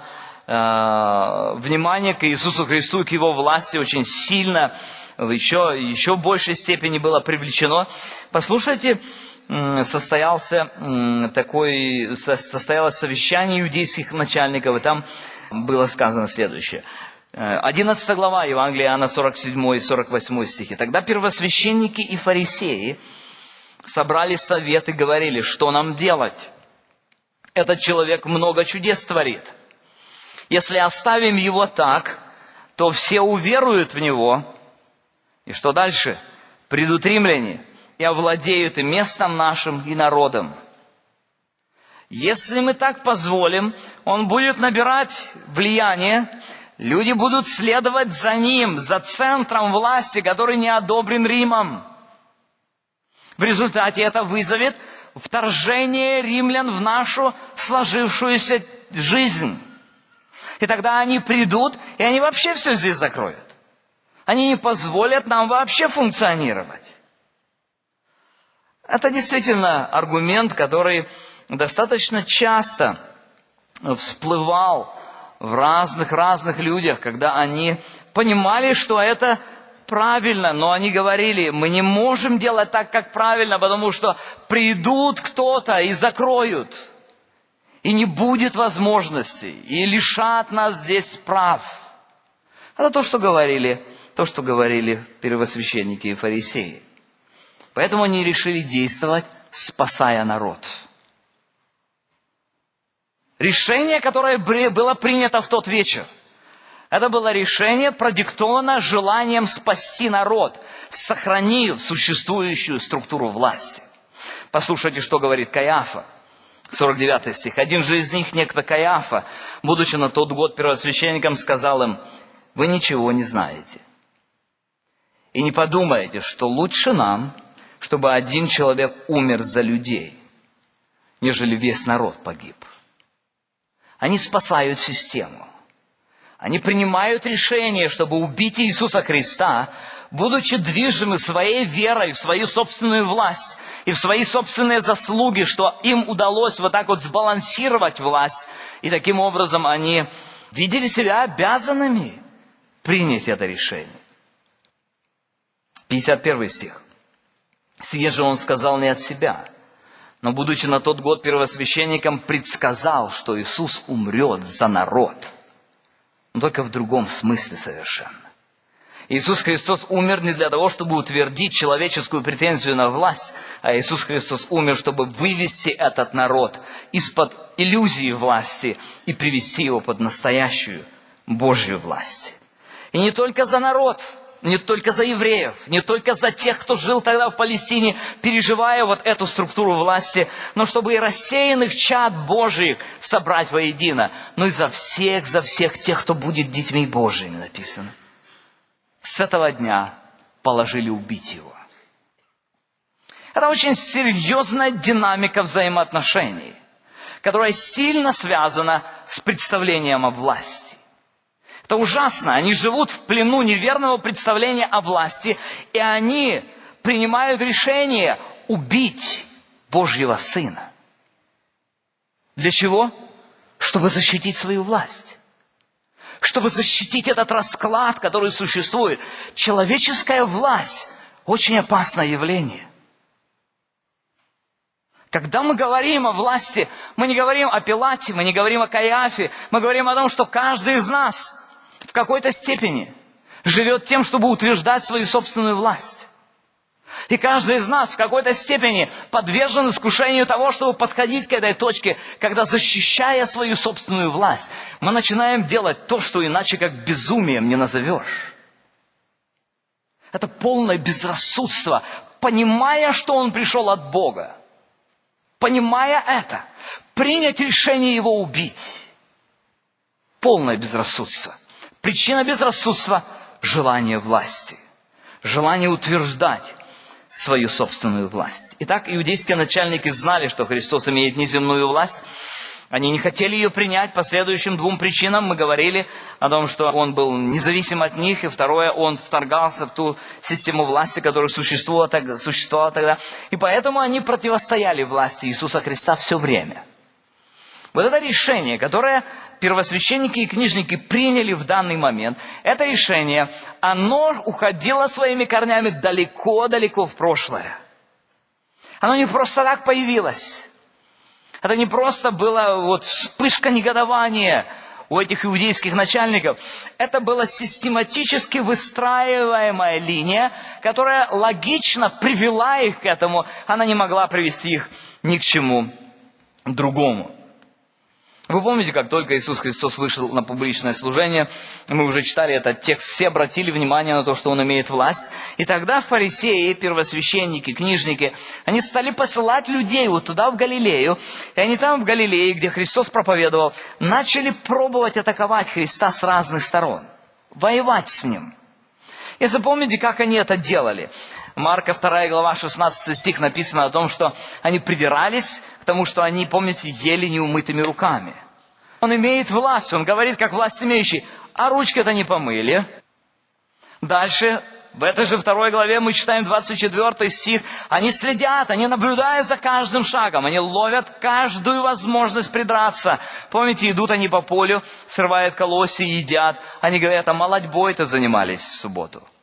э, внимание к Иисусу Христу и к Его власти очень сильно, еще, еще в большей степени было привлечено. Послушайте, состоялся такой, состоялось совещание иудейских начальников, и там было сказано следующее. одиннадцатая глава Евангелия Иоанна, сорок седьмой и сорок восьмой стихи. «Тогда первосвященники и фарисеи собрали совет и говорили, что нам делать? Этот человек много чудес творит. Если оставим его так, то все уверуют в него». И что дальше? «Придут римляне и овладеют и местом нашим, и народом. Если мы так позволим, он будет набирать влияние, люди будут следовать за ним, за центром власти, который не одобрен Римом. В результате это вызовет вторжение римлян в нашу сложившуюся жизнь. И тогда они придут, и они вообще все здесь закроют. Они не позволят нам вообще функционировать». Это действительно аргумент, который достаточно часто всплывал в разных-разных людях, когда они понимали, что это правильно, но они говорили, мы не можем делать так, как правильно, потому что придут кто-то и закроют, и не будет возможностей, и лишат нас здесь прав. Это то, что говорили, то, что говорили первосвященники и фарисеи. Поэтому они решили действовать, спасая народ. Решение, которое было принято в тот вечер, это было решение, продиктовано желанием спасти народ, сохранив существующую структуру власти. Послушайте, что говорит Каиафа, сорок девятый стих. «Один же из них, некто Каиафа, будучи на тот год первосвященником, сказал им: вы ничего не знаете. И не подумайте, что лучше нам, чтобы один человек умер за людей, нежели весь народ погиб». Они спасают систему. Они принимают решение, чтобы убить Иисуса Христа, будучи движимы своей верой в свою собственную власть и в свои собственные заслуги, что им удалось вот так вот сбалансировать власть. И таким образом они видели себя обязанными принять это решение. пятьдесят первый стих. «Сие же он сказал не от себя, но, будучи на тот год первосвященником, предсказал, что Иисус умрет за народ». Но только в другом смысле совершенно. Иисус Христос умер не для того, чтобы утвердить человеческую претензию на власть, а Иисус Христос умер, чтобы вывести этот народ из-под иллюзии власти и привести его под настоящую Божью власть. И не только за народ, не только за евреев, не только за тех, кто жил тогда в Палестине, переживая вот эту структуру власти, но чтобы и рассеянных чад Божьих собрать воедино, но и за всех, за всех тех, кто будет детьми Божьими, написано. С этого дня положили убить его. Это очень серьезная динамика взаимоотношений, которая сильно связана с представлением о власти. Это ужасно. Они живут в плену неверного представления о власти, и они принимают решение убить Божьего Сына. Для чего? Чтобы защитить свою власть. Чтобы защитить этот расклад, который существует. Человеческая власть – очень опасное явление. Когда мы говорим о власти, мы не говорим о Пилате, мы не говорим о Каиафе, мы говорим о том, что каждый из нас в какой-то степени живет тем, чтобы утверждать свою собственную власть. И каждый из нас в какой-то степени подвержен искушению того, чтобы подходить к этой точке, когда, защищая свою собственную власть, мы начинаем делать то, что иначе как безумием не назовешь. Это полное безрассудство, понимая, что он пришел от Бога. Понимая это, принять решение его убить. Полное безрассудство. Причина безрассудства – желание власти. Желание утверждать свою собственную власть. Итак, иудейские начальники знали, что Христос имеет неземную власть. Они не хотели ее принять по следующим двум причинам. Мы говорили о том, что он был независим от них. И второе, он вторгался в ту систему власти, которая существовала тогда. Существовала тогда. И поэтому они противостояли власти Иисуса Христа все время. Вот это решение, которое первосвященники и книжники приняли в данный момент, это решение, оно уходило своими корнями далеко-далеко в прошлое. Оно не просто так появилось. Это не просто была вот вспышка негодования у этих иудейских начальников. Это была систематически выстраиваемая линия, которая логично привела их к этому. Она не могла привести их ни к чему другому. Вы помните, как только Иисус Христос вышел на публичное служение, мы уже читали этот текст, все обратили внимание на то, что Он имеет власть. И тогда фарисеи, первосвященники, книжники, они стали посылать людей вот туда, в Галилею. И они там, в Галилее, где Христос проповедовал, начали пробовать атаковать Христа с разных сторон, воевать с Ним. Если помните, как они это делали. Марка вторая глава, шестнадцатый стих написано о том, что они придирались к тому, что они, помните, ели неумытыми руками. Он имеет власть, он говорит, как власть имеющий, а ручки-то не помыли. Дальше, в этой же второй главе мы читаем двадцать четвёртый стих. Они следят, они наблюдают за каждым шагом, они ловят каждую возможность придраться. Помните, идут они по полю, срывают колосья и едят. Они говорят, а молодьбой-то занимались в субботу.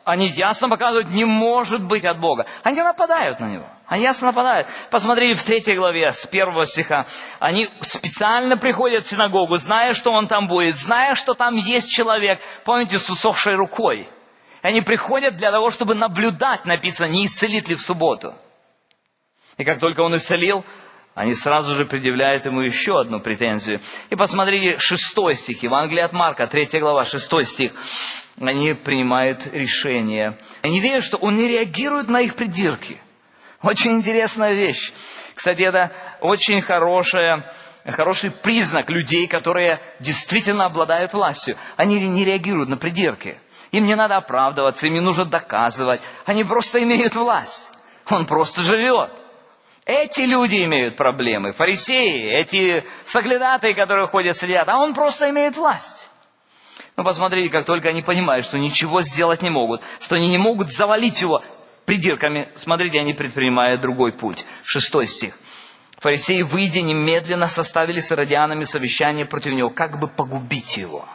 Они ясно показывают, не может быть от Бога. Они нападают на него. Они ясно нападают. Посмотрите в третьей главе, с первого стиха. Они специально приходят в синагогу, зная, что он там будет, зная, что там есть человек, помните, с усохшей рукой. Они приходят для того, чтобы наблюдать, написано, не исцелит ли в субботу. И как только он исцелил, они сразу же предъявляют ему еще одну претензию. И посмотрите, шестой стих, Евангелие от Марка, третья глава, шестой стих. Они принимают решение. Они верят, что он не реагирует на их придирки. Очень интересная вещь. Кстати, это очень хорошая, хороший признак людей, которые действительно обладают властью. Они не реагируют на придирки. Им не надо оправдываться, им не нужно доказывать. Они просто имеют власть. Он просто живет. Эти люди имеют проблемы, фарисеи, эти соглядатые, которые ходят, следят, а он просто имеет власть. Ну, посмотрите, как только они понимают, что ничего сделать не могут, что они не могут завалить его придирками, смотрите, они предпринимают другой путь. Шестой стих. Фарисеи, выйдя, немедленно составили с иродианами совещание против него, как бы погубить его.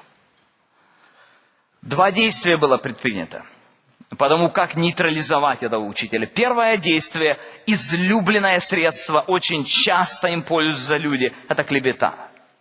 Два действия было предпринято. Потому как нейтрализовать этого учителя. Первое действие, излюбленное средство, очень часто им пользуются люди, это клевета.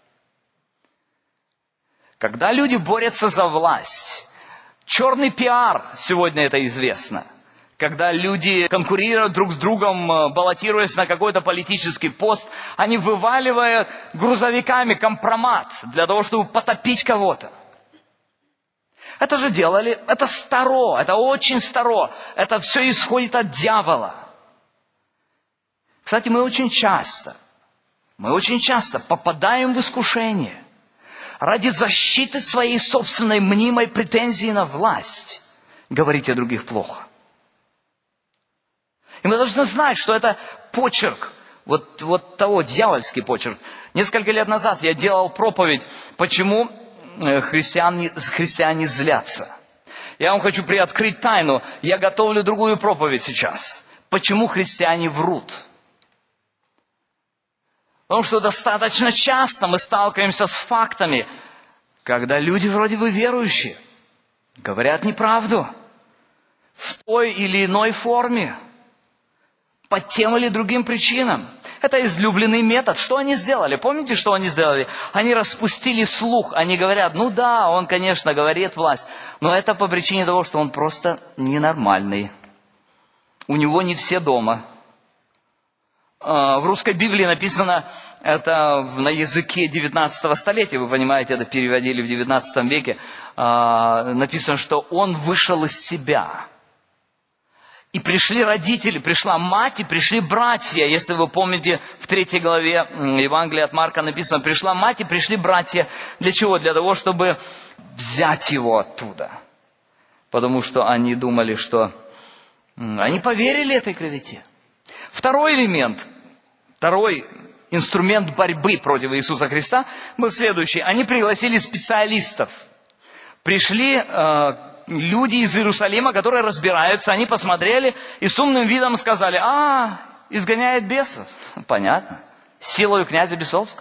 Когда люди борются за власть, черный пиар, сегодня это известно, когда люди конкурируют друг с другом, баллотируясь на какой-то политический пост, они вываливают грузовиками компромат для того, чтобы потопить кого-то. Это же делали, это старо, это очень старо, это все исходит от дьявола. Кстати, мы очень часто, мы очень часто попадаем в искушение ради защиты своей собственной мнимой претензии на власть говорить о других плохо. И мы должны знать, что это почерк, вот, вот того, дьявольский почерк. Несколько лет назад я делал проповедь, почему Христиане, христиане злятся. Я вам хочу приоткрыть тайну. Я готовлю другую проповедь сейчас. Почему христиане врут? Потому что достаточно часто мы сталкиваемся с фактами, когда люди вроде бы верующие, говорят неправду в той или иной форме, по тем или другим причинам. Это излюбленный метод. Что они сделали? Помните, что они сделали? Они распустили слух. Они говорят, ну да, он, конечно, говорит власть, но это по причине того, что он просто ненормальный. У него не все дома. В русской Библии написано, это на языке девятнадцатого столетия, вы понимаете, это переводили в девятнадцатом веке, написано, что он вышел из себя. И пришли родители, пришла мать, и пришли братья. Если вы помните, в третьей главе Евангелия от Марка написано, пришла мать и пришли братья. Для чего? Для того, чтобы взять его оттуда. Потому что они думали, что... Они поверили этой клевете. Второй элемент, второй инструмент борьбы против Иисуса Христа был следующий. Они пригласили специалистов. Пришли... Э, люди из Иерусалима, которые разбираются, они посмотрели и с умным видом сказали, а, изгоняет бесов. Понятно. Силою князя Бесовского.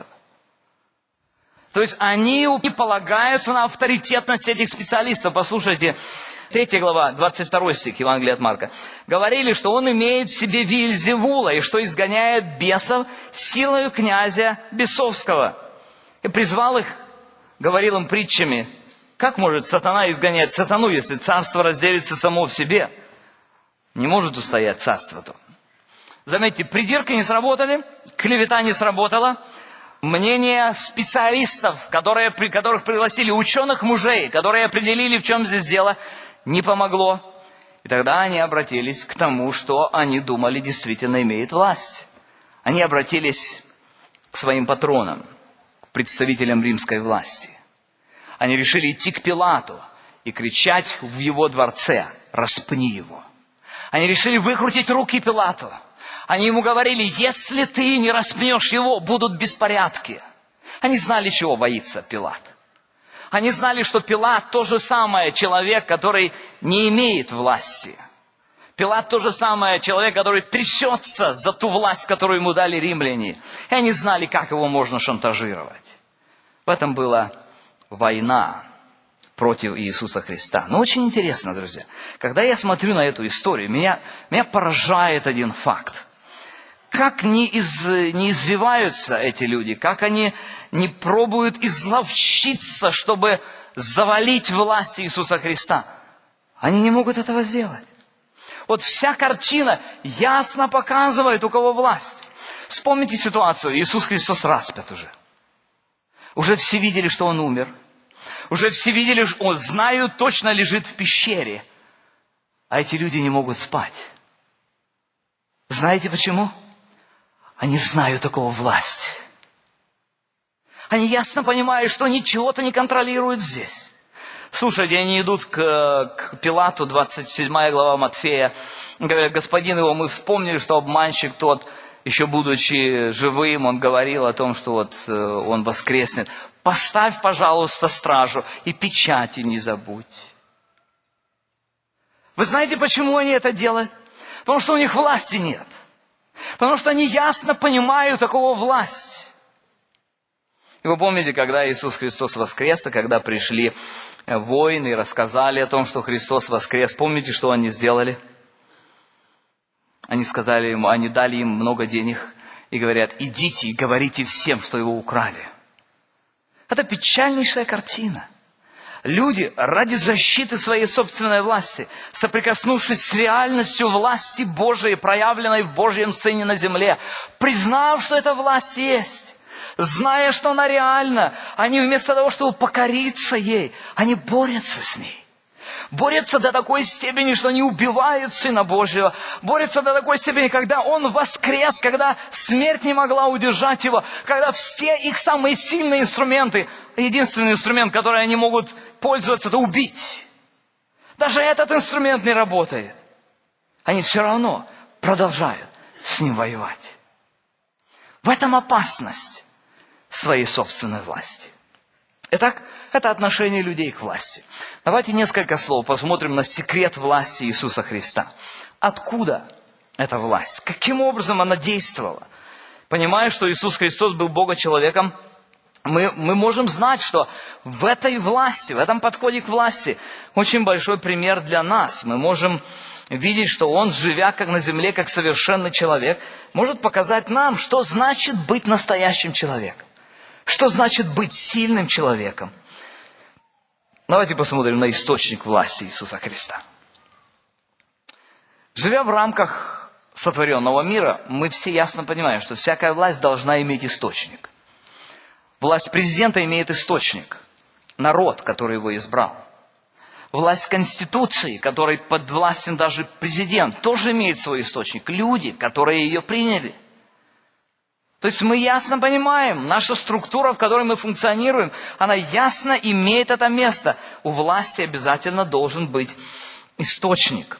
То есть они полагаются на авторитетность этих специалистов. Послушайте, третья глава, двадцать второй стих Евангелия от Марка. Говорили, что он имеет в себе Виельзевула, и что изгоняет бесов силою князя Бесовского. И призвал их, говорил им притчами. Как может сатана изгонять сатану, если царство разделится само в себе? Не может устоять царство-то. Заметьте, придирки не сработали, клевета не сработала. Мнение специалистов, которые, при которых пригласили ученых мужей, которые определили, в чем здесь дело, не помогло. И тогда они обратились к тому, что они думали действительно имеет власть. Они обратились к своим патронам, к представителям римской власти. Они решили идти к Пилату и кричать в его дворце, распни его. Они решили выкрутить руки Пилату. Они ему говорили, если ты не распнешь его, будут беспорядки. Они знали, чего боится Пилат. Они знали, что Пилат то же самое человек, который не имеет власти. Пилат то же самое человек, который трясется за ту власть, которую ему дали римляне. И они знали, как его можно шантажировать. В этом была война против Иисуса Христа. Но очень интересно, друзья, когда я смотрю на эту историю, меня, меня поражает один факт. Как не, из, не извиваются эти люди, как они не пробуют изловчиться, чтобы завалить власть Иисуса Христа. Они не могут этого сделать. Вот вся картина ясно показывает, у кого власть. Вспомните ситуацию. Иисус Христос распят уже. Уже все видели, что Он умер. Уже все видели, что Он, знают, точно лежит в пещере. А эти люди не могут спать. Знаете почему? Они знают такого власть. Они ясно понимают, что они чего-то не контролируют здесь. Слушайте, они идут к, к Пилату, двадцать седьмая глава Матфея. Говорят: господин его, мы вспомнили, что обманщик тот, еще будучи живым, он говорил о том, что вот он воскреснет. Поставь, пожалуйста, стражу и печати не забудь. Вы знаете, почему они это делают? Потому что у них власти нет. Потому что они ясно понимают, такого власть. И вы помните, когда Иисус Христос воскрес, и когда пришли воины и рассказали о том, что Христос воскрес, помните, что они сделали? Они сказали ему, они дали им много денег и говорят: идите и говорите всем, что его украли. Это печальнейшая картина. Люди ради защиты своей собственной власти, соприкоснувшись с реальностью власти Божией, проявленной в Божьем Сыне на земле, признав, что эта власть есть, зная, что она реальна, они вместо того, чтобы покориться ей, они борются с ней. Борются до такой степени, что они убивают Сына Божьего. Борются до такой степени, когда Он воскрес, когда смерть не могла удержать Его, когда все их самые сильные инструменты, единственный инструмент, который они могут пользоваться, это убить. Даже этот инструмент не работает. Они все равно продолжают с Ним воевать. В этом опасность своей собственной власти. Итак, это отношение людей к власти. Давайте несколько слов посмотрим на секрет власти Иисуса Христа. Откуда эта власть? Каким образом она действовала? Понимая, что Иисус Христос был Бога-человеком, мы, мы можем знать, что в этой власти, в этом подходе к власти очень большой пример для нас. Мы можем видеть, что Он, живя как на земле, как совершенный человек, может показать нам, что значит быть настоящим человеком. Что значит быть сильным человеком? Давайте посмотрим на источник власти Иисуса Христа. Живя в рамках сотворенного мира, мы все ясно понимаем, что всякая власть должна иметь источник. Власть президента имеет источник. Народ, который его избрал. Власть Конституции, которой подвластен даже президент, тоже имеет свой источник. Люди, которые ее приняли. То есть мы ясно понимаем, наша структура, в которой мы функционируем, она ясно имеет это место. У власти обязательно должен быть источник.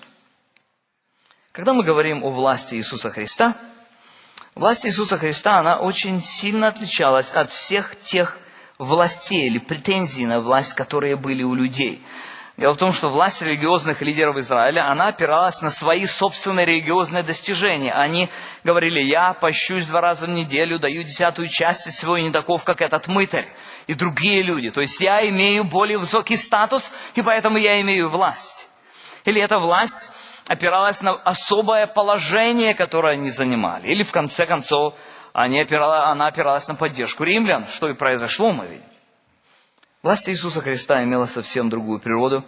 Когда мы говорим о власти Иисуса Христа, власть Иисуса Христа, она очень сильно отличалась от всех тех властей или претензий на власть, которые были у людей. Дело в том, что власть религиозных лидеров Израиля, она опиралась на свои собственные религиозные достижения. Они говорили: я пощусь два раза в неделю, даю десятую часть из всего, и не таков, как этот мытарь и другие люди. То есть я имею более высокий статус, и поэтому я имею власть. Или эта власть опиралась на особое положение, которое они занимали. Или в конце концов они опирала, она опиралась на поддержку римлян, что и произошло, мы видим. Власть Иисуса Христа имела совсем другую природу.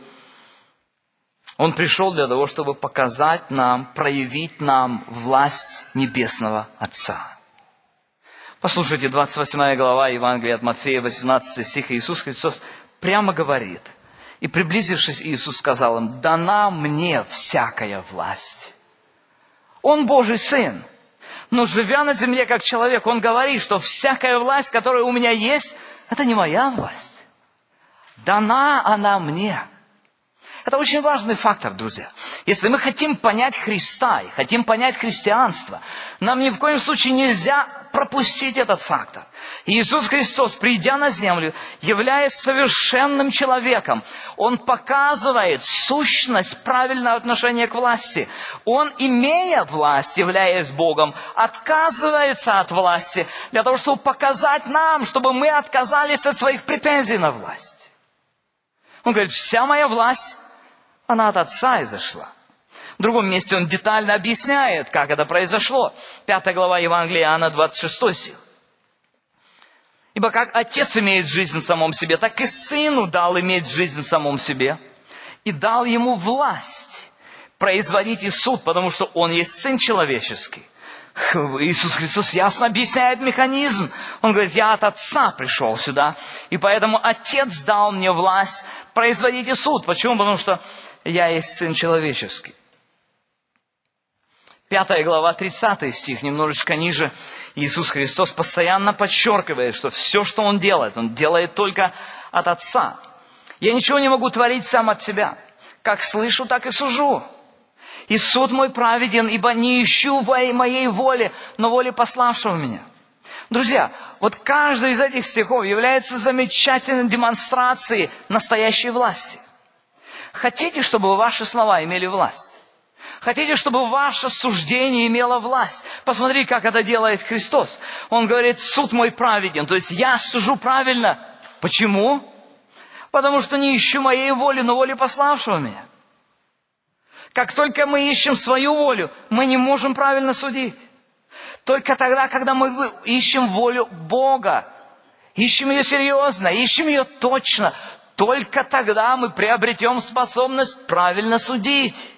Он пришел для того, чтобы показать нам, проявить нам власть Небесного Отца. Послушайте, двадцать восьмая глава Евангелия от Матфея, восемнадцатый стих. Иисус Христос прямо говорит: и приблизившись, Иисус сказал им: дана мне всякая власть. Он Божий Сын. Но живя на земле как человек, Он говорит, что всякая власть, которая у меня есть, это не моя власть. Дана она мне. Это очень важный фактор, друзья. Если мы хотим понять Христа и хотим понять христианство, нам ни в коем случае нельзя пропустить этот фактор. Иисус Христос, придя на землю, являясь совершенным человеком, Он показывает сущность правильного отношения к власти. Он, имея власть, являясь Богом, отказывается от власти для того, чтобы показать нам, чтобы мы отказались от своих претензий на власть. Он говорит, вся моя власть, она от Отца изошла. В другом месте он детально объясняет, как это произошло. Пятая глава Евангелия Иоанна, двадцать шестой стих. «Ибо как Отец имеет жизнь в самом себе, так и Сыну дал иметь жизнь в самом себе, и дал Ему власть производить и суд, потому что Он есть Сын человеческий». Иисус Христос ясно объясняет механизм. Он говорит, я от Отца пришел сюда, и поэтому Отец дал мне власть производить и суд. Почему? Потому что я есть Сын человеческий. Пятая глава, тридцатый стих, немножечко ниже, Иисус Христос постоянно подчеркивает, что все, что Он делает, Он делает только от Отца. Я ничего не могу творить сам от себя. Как слышу, так и сужу. И суд мой праведен, ибо не ищу моей воли, но воли пославшего меня. Друзья, вот каждый из этих стихов является замечательной демонстрацией настоящей власти. Хотите, чтобы ваши слова имели власть? Хотите, чтобы ваше суждение имело власть? Посмотри, как это делает Христос. Он говорит, суд мой праведен, то есть я сужу правильно. Почему? Потому что не ищу моей воли, но воли пославшего меня. Как только мы ищем свою волю, мы не можем правильно судить. Только тогда, когда мы ищем волю Бога, ищем ее серьезно, ищем ее точно, только тогда мы приобретем способность правильно судить.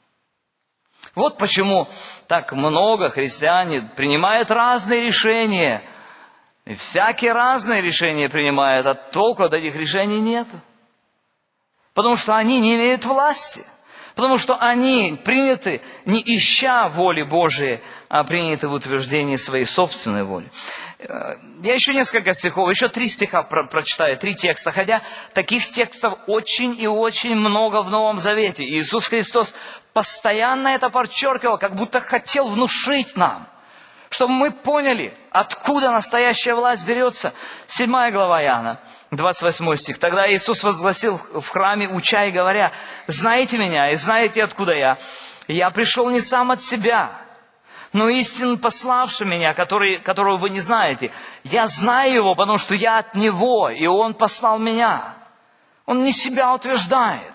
Вот почему так много христиане принимают разные решения. И всякие разные решения принимают, а толку от этих решений нет. Потому что они не имеют власти. Потому что они приняты, не ища воли Божией, а приняты в утверждении своей собственной воли. Я еще несколько стихов, еще три стиха про- прочитаю, три текста. Хотя таких текстов очень и очень много в Новом Завете. И Иисус Христос постоянно это подчеркивал, как будто хотел внушить нам, чтобы мы поняли, откуда настоящая власть берется. Седьмая глава Иоанна, двадцать восьмой стих. «Тогда Иисус возгласил в храме, уча и говоря, знаете меня и знаете, откуда я. Я пришел не сам от себя, но истинно пославший меня, который, которого вы не знаете. Я знаю его, потому что я от него, и он послал меня». Он не себя утверждает.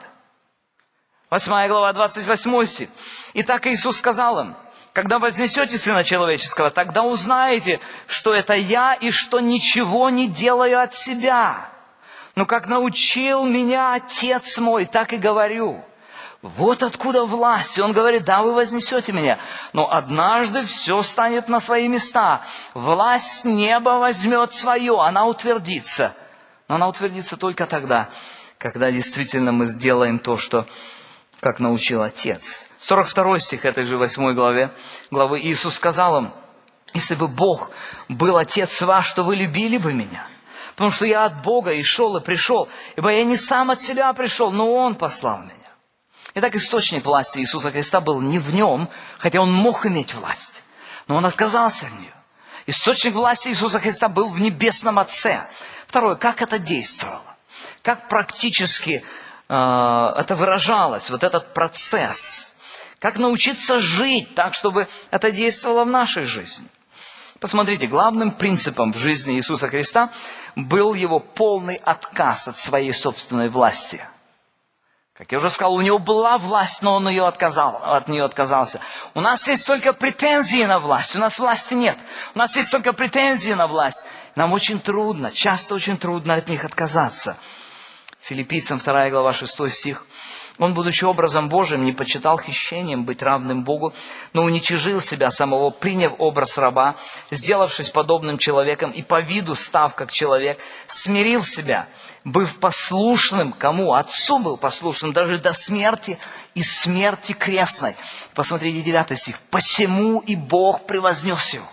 Восьмая глава, двадцать восьмой стих. «И так Иисус сказал им, когда вознесете Сына Человеческого, тогда узнаете, что это я и что ничего не делаю от себя. Но как научил меня Отец мой, так и говорю». Вот откуда власть. И он говорит, да, вы вознесете меня, но однажды все станет на свои места. Власть неба возьмет свое, она утвердится. Но она утвердится только тогда, когда действительно мы сделаем то, что, как научил Отец. сорок второй стих этой же восьмой главе, главы Иисус сказал им, если бы Бог был Отец ваш, то вы любили бы меня. Потому что я от Бога и шел, и пришел. Ибо я не сам от себя пришел, но Он послал меня. Итак, источник власти Иисуса Христа был не в Нем, хотя Он мог иметь власть, но Он отказался от нее. Источник власти Иисуса Христа был в Небесном Отце. Второе, как это действовало? Как практически э, это выражалось, вот этот процесс? Как научиться жить так, чтобы это действовало в нашей жизни? Посмотрите, главным принципом в жизни Иисуса Христа был Его полный отказ от своей собственной власти. Как я уже сказал, у Него была власть, но Он ее отказал, от нее отказался. У нас есть только претензии на власть, у нас власти нет. У нас есть только претензии на власть. Нам очень трудно, часто очень трудно от них отказаться. Филиппийцам вторая глава, шестой стих. Он, будучи образом Божиим, не почитал хищением быть равным Богу, но уничижил себя самого, приняв образ раба, сделавшись подобным человеком и по виду став как человек, смирил себя, быв послушным, кому? Отцу был послушным, даже до смерти и смерти крестной. Посмотрите, девятый стих. «Посему и Бог превознес его».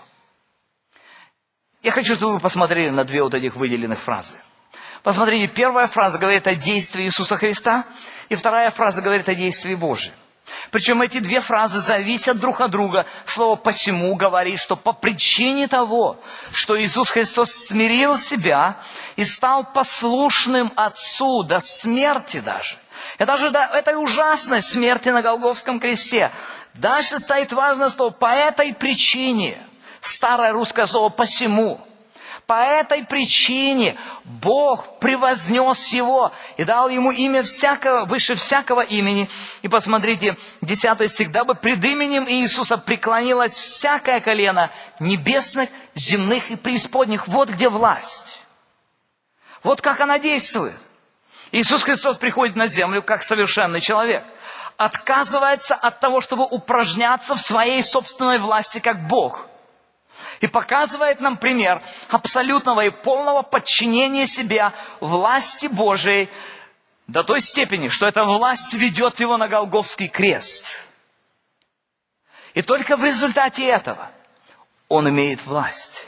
Я хочу, чтобы вы посмотрели на две вот этих выделенных фразы. Посмотрите, первая фраза говорит о действии Иисуса Христа, и вторая фраза говорит о действии Божьем. Причем эти две фразы зависят друг от друга. Слово «посему» говорит, что по причине того, что Иисус Христос смирил себя и стал послушным Отцу до смерти даже, и даже до этой ужасной смерти на Голгофском кресте, дальше стоит важное слово «по этой причине», старое русское слово «посему». По этой причине Бог превознес его и дал ему имя всякого, выше всякого имени. И посмотрите, десятый стих. Дабы пред именем Иисуса преклонилось всякое колено небесных, земных и преисподних. Вот где власть. Вот как она действует. Иисус Христос приходит на землю как совершенный человек. Отказывается от того, чтобы упражняться в своей собственной власти как Бог. И показывает нам пример абсолютного и полного подчинения себя власти Божией до той степени, что эта власть ведет его на Голгофский крест. И только в результате этого он имеет власть.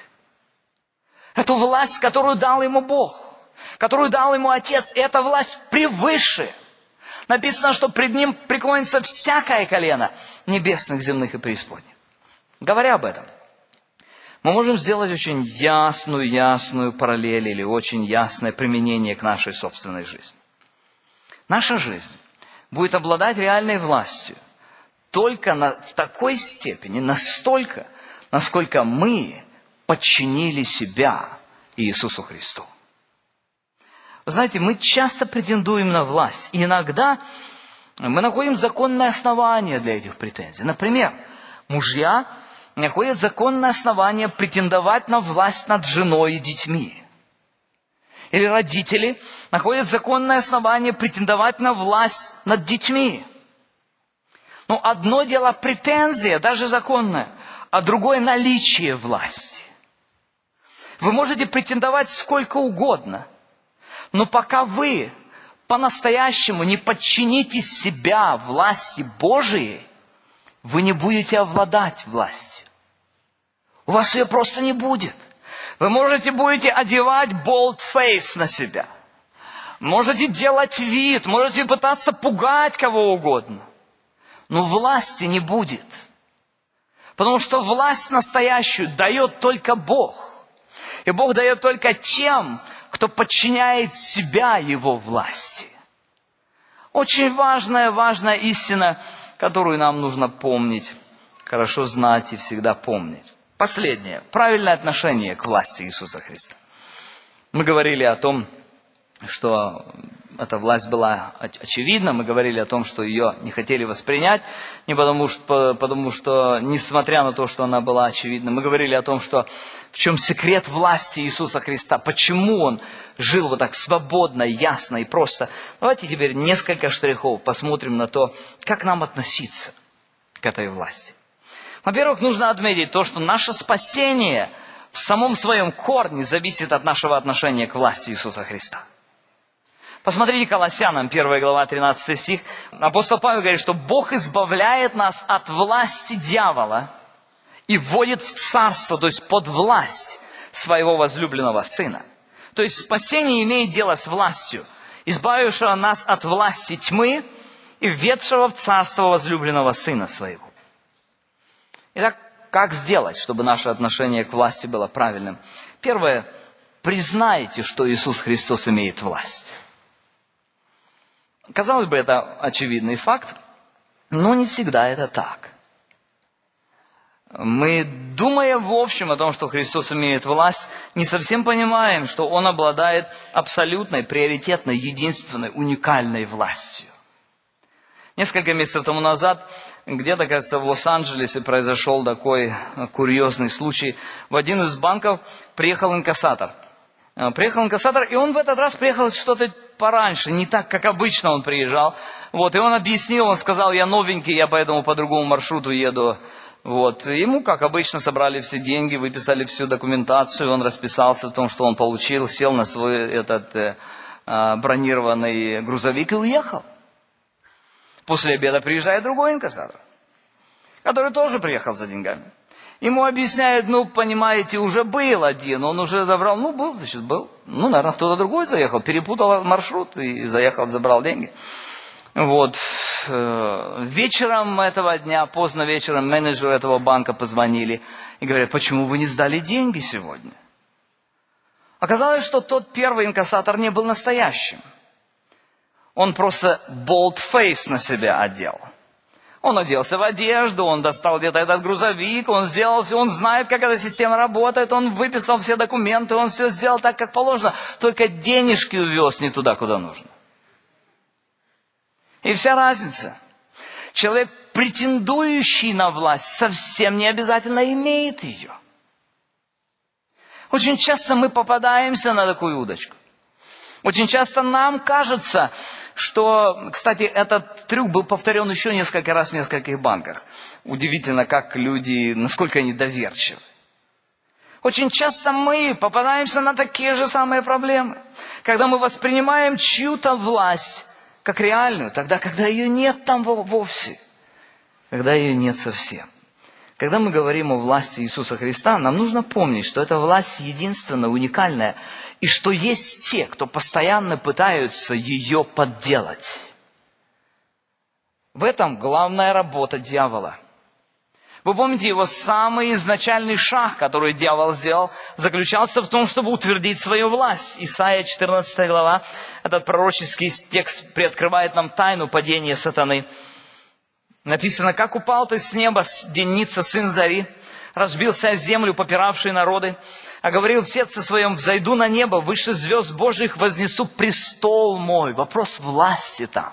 Эту власть, которую дал ему Бог, которую дал ему Отец, и эта власть превыше. Написано, что пред ним преклонится всякое колено небесных, земных и преисподних. Говоря об этом, мы можем сделать очень ясную, ясную параллель или очень ясное применение к нашей собственной жизни. Наша жизнь будет обладать реальной властью только на, в такой степени, настолько, насколько мы подчинили себя Иисусу Христу. Вы знаете, мы часто претендуем на власть, и иногда мы находим законное основание для этих претензий. Например, мужья находят законное основание претендовать на власть над женой и детьми. Или родители находят законное основание претендовать на власть над детьми. Но одно дело претензия, даже законная, а другое наличие власти. Вы можете претендовать сколько угодно, но пока вы по-настоящему не подчините себя власти Божией, вы не будете обладать властью. У вас ее просто не будет. Вы можете будете одевать bold face на себя. Можете делать вид, можете пытаться пугать кого угодно. Но власти не будет. Потому что власть настоящую дает только Бог. И Бог дает только тем, кто подчиняет себя Его власти. Очень важная, важная истина, которую нам нужно помнить, хорошо знать и всегда помнить. Последнее. Правильное отношение к власти Иисуса Христа. Мы говорили о том, что эта власть была очевидна. Мы говорили о том, что ее не хотели воспринять, не потому что, потому что, несмотря на то, что она была очевидна, мы говорили о том, что в чем секрет власти Иисуса Христа, почему Он жил вот так свободно, ясно и просто. Давайте теперь несколько штрихов посмотрим на то, как нам относиться к этой власти. Во-первых, нужно отметить то, что наше спасение в самом своем корне зависит от нашего отношения к власти Иисуса Христа. Посмотрите Колоссянам, первая глава, тринадцатый стих. Апостол Павел говорит, что Бог избавляет нас от власти дьявола и вводит в царство, то есть под власть своего возлюбленного Сына. То есть спасение имеет дело с властью, избавившего нас от власти тьмы и введшего в царство возлюбленного Сына Своего. Итак, как сделать, чтобы наше отношение к власти было правильным? Первое. Признайте, что Иисус Христос имеет власть. Казалось бы, это очевидный факт, но не всегда это так. Мы, думая в общем о том, что Христос имеет власть, не совсем понимаем, что Он обладает абсолютной, приоритетной, единственной, уникальной властью. Несколько месяцев тому назад, где-то, кажется, в Лос-Анджелесе произошел такой курьезный случай. В один из банков приехал инкассатор. Приехал инкассатор, и он в этот раз приехал что-то пораньше, не так, как обычно он приезжал. Вот, и он объяснил, он сказал, я новенький, я поэтому по другому маршруту еду. Вот, ему, как обычно, собрали все деньги, выписали всю документацию, он расписался в том, что он получил, сел на свой этот э, бронированный грузовик и уехал. После обеда приезжает другой инкассатор, который тоже приехал за деньгами. Ему объясняют, ну, понимаете, уже был один, он уже забрал, ну, был, значит, был. Ну, наверное, кто-то другой заехал, перепутал маршрут и заехал, забрал деньги. Вот. Вечером этого дня, поздно вечером, менеджеру этого банка позвонили и говорят, почему вы не сдали деньги сегодня? Оказалось, что тот первый инкассатор не был настоящим. Он просто bold face на себя одел. Он оделся в одежду, он достал где-то этот грузовик, он сделал все, он знает, как эта система работает, он выписал все документы, он все сделал так, как положено, только денежки увез не туда, куда нужно. И вся разница. Человек, претендующий на власть, совсем не обязательно имеет ее. Очень часто мы попадаемся на такую удочку. Очень часто нам кажется, что, кстати, этот трюк был повторен еще несколько раз в нескольких банках. Удивительно, как люди, насколько они доверчивы. Очень часто мы попадаемся на такие же самые проблемы, когда мы воспринимаем чью-то власть как реальную, тогда, когда ее нет там вовсе, когда ее нет совсем. Когда мы говорим о власти Иисуса Христа, нам нужно помнить, что эта власть единственная, уникальная, и что есть те, кто постоянно пытаются ее подделать. В этом главная работа дьявола. Вы помните, его самый изначальный шаг, который дьявол сделал, заключался в том, чтобы утвердить свою власть. Исайя четырнадцатая глава, этот пророческий текст приоткрывает нам тайну падения сатаны. Написано: «Как упал ты с неба, денница, сын зари, разбился о землю, попиравшие народы, а говорил в сердце своем: взойду на небо, выше звезд Божьих вознесу престол мой». Вопрос власти там.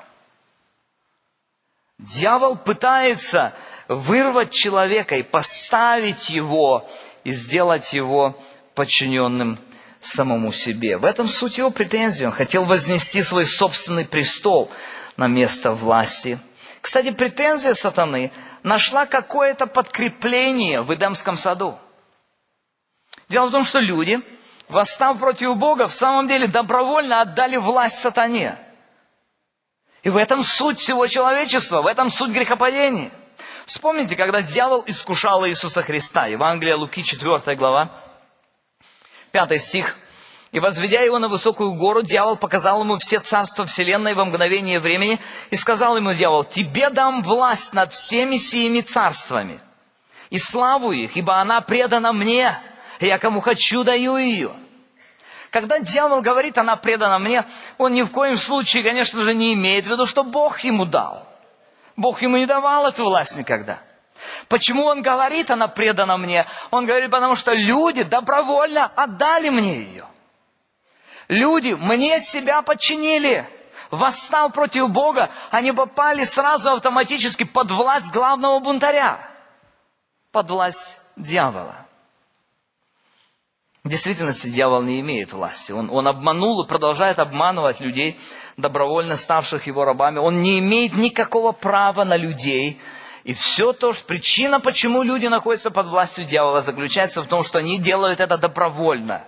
Дьявол пытается вырвать человека и поставить его, и сделать его подчиненным самому себе. В этом суть его претензии. Он хотел вознести свой собственный престол на место власти. Кстати, претензия сатаны нашла какое-то подкрепление в Эдемском саду. Дело в том, что люди, восстав против Бога, в самом деле добровольно отдали власть сатане. И в этом суть всего человечества, в этом суть грехопадения. Вспомните, когда дьявол искушал Иисуса Христа. Евангелие Луки, четвёртая глава, пятый стих. «И, возведя его на высокую гору, дьявол показал ему все царства вселенной во мгновение времени, и сказал ему дьявол: тебе дам власть над всеми сими царствами, и славу их, ибо она предана мне, и я кому хочу даю ее». Когда дьявол говорит: она предана мне, он ни в коем случае, конечно же, не имеет в виду, что Бог ему дал. Бог ему не давал эту власть никогда. Почему он говорит: она предана мне? Он говорит, потому что люди добровольно отдали мне ее. Люди мне себя подчинили. Восстав против Бога, они попали сразу автоматически под власть главного бунтаря, под власть дьявола. В действительности дьявол не имеет власти. Он, он обманул и продолжает обманывать людей, добровольно ставших его рабами. Он не имеет никакого права на людей. И все то, что причина, почему люди находятся под властью дьявола, заключается в том, что они делают это добровольно,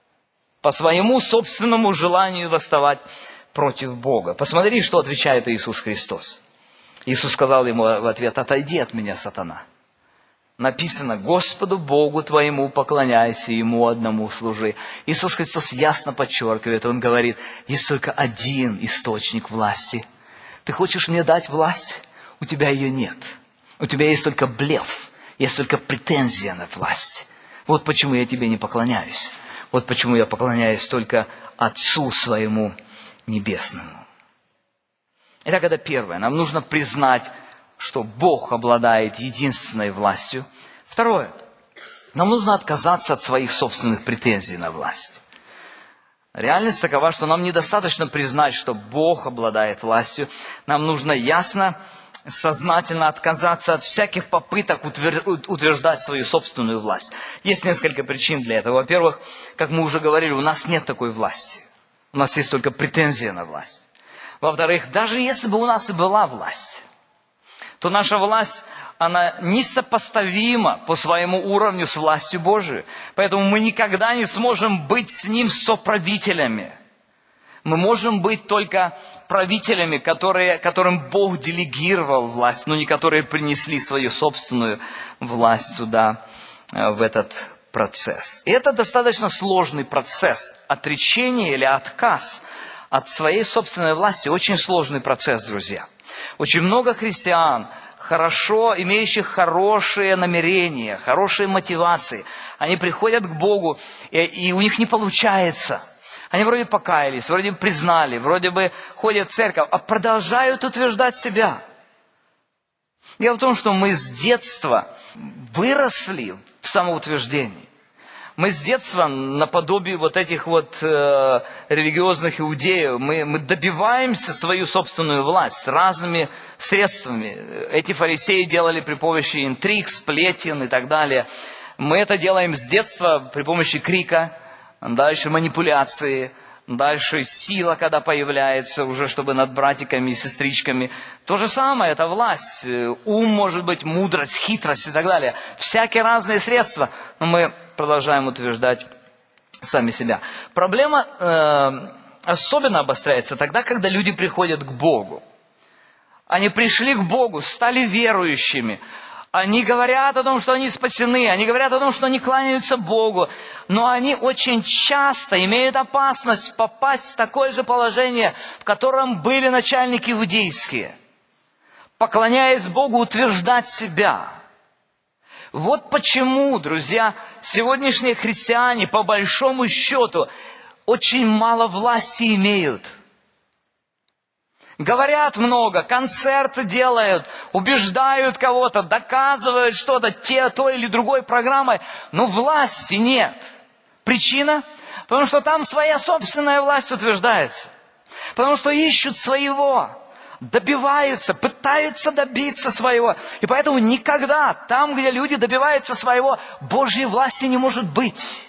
по своему собственному желанию восставать против Бога. Посмотри, что отвечает Иисус Христос. Иисус сказал ему в ответ: отойди от меня, сатана. Написано: Господу Богу твоему поклоняйся, Ему одному служи. Иисус Христос ясно подчеркивает, Он говорит: есть только один источник власти. Ты хочешь мне дать власть? У тебя ее нет. У тебя есть только блеф, есть только претензия на власть. Вот почему я тебе не поклоняюсь. Вот почему я поклоняюсь только Отцу своему Небесному. Итак, это первое. Нам нужно признать, что Бог обладает единственной властью. Второе. Нам нужно отказаться от своих собственных претензий на власть. Реальность такова, что нам недостаточно признать, что Бог обладает властью. Нам нужно ясно, сознательно отказаться от всяких попыток утверждать свою собственную власть. Есть несколько причин для этого. Во-первых, как мы уже говорили, у нас нет такой власти. У нас есть только претензия на власть. Во-вторых, даже если бы у нас и была власть, то наша власть, она несопоставима по своему уровню с властью Божией. Поэтому мы никогда не сможем быть с Ним соправителями. Мы можем быть только правителями, которые, которым Бог делегировал власть, но не которые принесли свою собственную власть туда, в этот процесс. И это достаточно сложный процесс. Отречение или отказ от своей собственной власти – очень сложный процесс, друзья. Очень много христиан, хорошо, имеющих хорошие намерения, хорошие мотивации, они приходят к Богу, и, и у них не получается. Они вроде покаялись, вроде признали, вроде бы ходят в церковь, а продолжают утверждать себя. Дело в том, что мы с детства выросли в самоутверждении. Мы с детства наподобие вот этих вот э, религиозных иудеев, мы, мы добиваемся свою собственную власть разными средствами. Эти фарисеи делали при помощи интриг, сплетен и так далее. Мы это делаем с детства при помощи крика, дальше манипуляции, дальше сила, когда появляется уже, чтобы над братиками и сестричками. То же самое, это власть, ум, может быть, мудрость, хитрость и так далее. Всякие разные средства, но мы продолжаем утверждать сами себя. Проблема э, особенно обостряется тогда, когда люди приходят к Богу. Они пришли к Богу, стали верующими. Они говорят о том, что они спасены, они говорят о том, что они кланяются Богу, но они очень часто имеют опасность попасть в такое же положение, в котором были начальники иудейские, поклоняясь Богу, утверждать себя. Вот почему, друзья, сегодняшние христиане, по большому счету, очень мало власти имеют. Говорят много, концерты делают, убеждают кого-то, доказывают что-то те, той или другой программой, но власти нет. Причина? Потому что там своя собственная власть утверждается. Потому что ищут своего, добиваются, пытаются добиться своего. И поэтому никогда там, где люди добиваются своего, Божьей власти не может быть.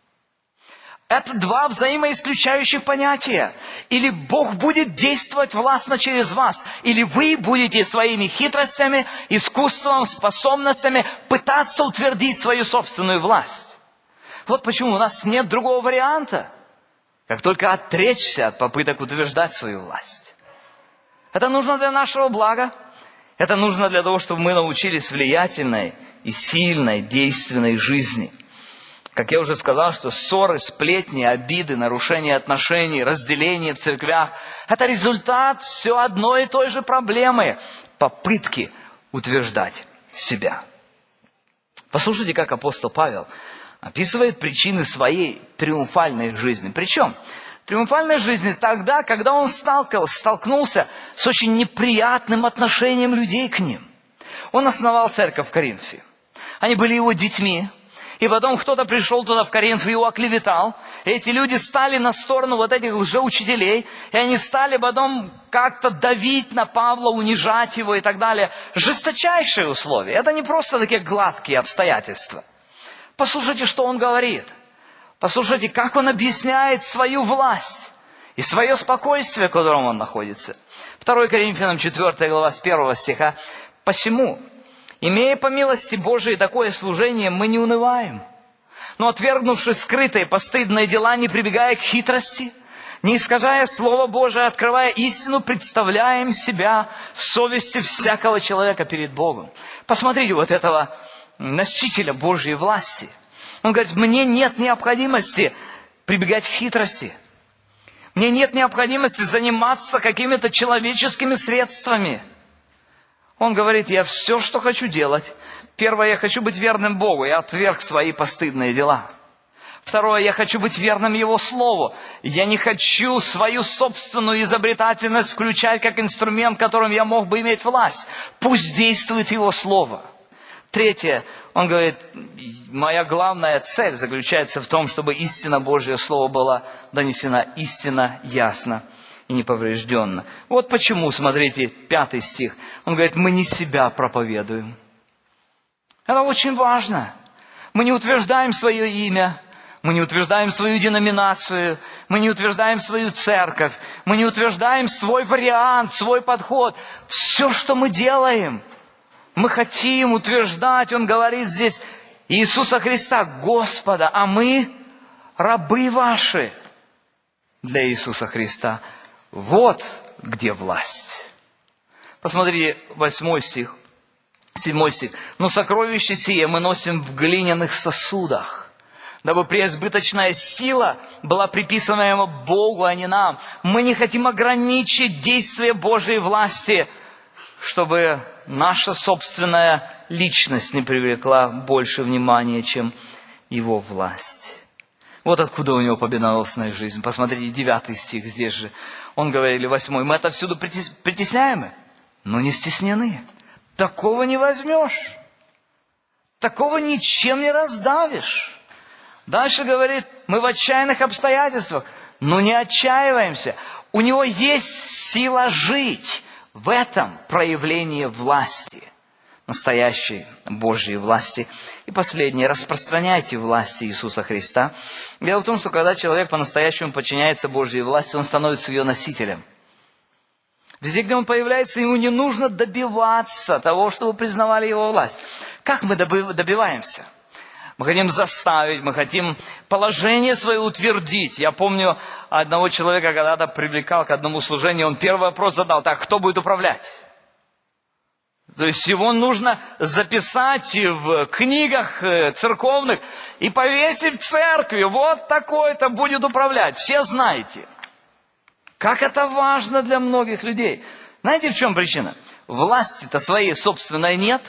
Это два взаимоисключающих понятия. Или Бог будет действовать властно через вас, или вы будете своими хитростями, искусством, способностями пытаться утвердить свою собственную власть. Вот почему у нас нет другого варианта, как только отречься от попыток утверждать свою власть. Это нужно для нашего блага. Это нужно для того, чтобы мы научились влиятельной и сильной, действенной жизни. Как я уже сказал, что ссоры, сплетни, обиды, нарушение отношений, разделение в церквях – это результат все одной и той же проблемы – попытки утверждать себя. Послушайте, как апостол Павел описывает причины своей триумфальной жизни. Причем триумфальной жизни тогда, когда он сталкивался, столкнулся с очень неприятным отношением людей к ним. Он основал церковь в Коринфе. Они были его детьми. И потом кто-то пришел туда в Коринф и его оклеветал. И эти люди стали на сторону вот этих лжеучителей. И они стали потом как-то давить на Павла, унижать его и так далее. Жесточайшие условия. Это не просто такие гладкие обстоятельства. Послушайте, что он говорит. Послушайте, как он объясняет свою власть и свое спокойствие, в котором он находится. второе Коринфянам четвёртая глава с первого стиха. «Посему, имея по милости Божией такое служение, мы не унываем, но отвергнувши скрытые постыдные дела, не прибегая к хитрости, не искажая Слово Божие, открывая истину, представляем себя совести всякого человека перед Богом». Посмотрите вот этого носителя Божьей власти. Он говорит, мне нет необходимости прибегать к хитрости. Мне нет необходимости заниматься какими-то человеческими средствами. Он говорит, я все, что хочу делать. Первое, я хочу быть верным Богу. Я отверг свои постыдные дела. Второе, я хочу быть верным Его Слову. Я не хочу свою собственную изобретательность включать как инструмент, которым я мог бы иметь власть. Пусть действует Его Слово. Третье, он говорит, моя главная цель заключается в том, чтобы истина Божье Слово была донесена истинно, ясно и неповрежденно. Вот почему, смотрите, пятый стих. Он говорит, мы не себя проповедуем. Это очень важно. Мы не утверждаем свое имя, мы не утверждаем свою деноминацию, мы не утверждаем свою церковь, мы не утверждаем свой вариант, свой подход. Все, что мы делаем, мы хотим утверждать, он говорит здесь, Иисуса Христа, Господа, а мы рабы ваши для Иисуса Христа. Вот где власть. Посмотрите, восьмой стих, седьмой стих. «Но сокровище сие мы носим в глиняных сосудах, дабы преизбыточная сила была приписываема Богу, а не нам». Мы не хотим ограничить действие Божьей власти, чтобы наша собственная личность не привлекла больше внимания, чем Его власть. Вот откуда у него победоносная жизнь. Посмотрите, девятый стих здесь же. Он говорит, или восьмой, мы отовсюду притесняемы, но не стеснены. такого не возьмешь. Такого ничем не раздавишь. Дальше говорит, мы в отчаянных обстоятельствах, но не отчаиваемся. У него есть сила жить. В этом проявление власти, настоящей Божьей власти. И последнее, распространяйте власть Иисуса Христа. Дело в том, что когда человек по-настоящему подчиняется Божьей власти, он становится ее носителем. Везде, где он появляется, ему не нужно добиваться того, чтобы признавали его власть. Как мы добиваемся? Мы хотим заставить, мы хотим положение свое утвердить. Я помню одного человека, когда-то привлекал к одному служению, он первый вопрос задал, так, кто будет управлять? То есть его нужно записать в книгах церковных и повесить в церкви. Вот такой-то будет управлять. Все знаете. Как это важно для многих людей. Знаете, в чем причина? Власти-то своей собственной нет.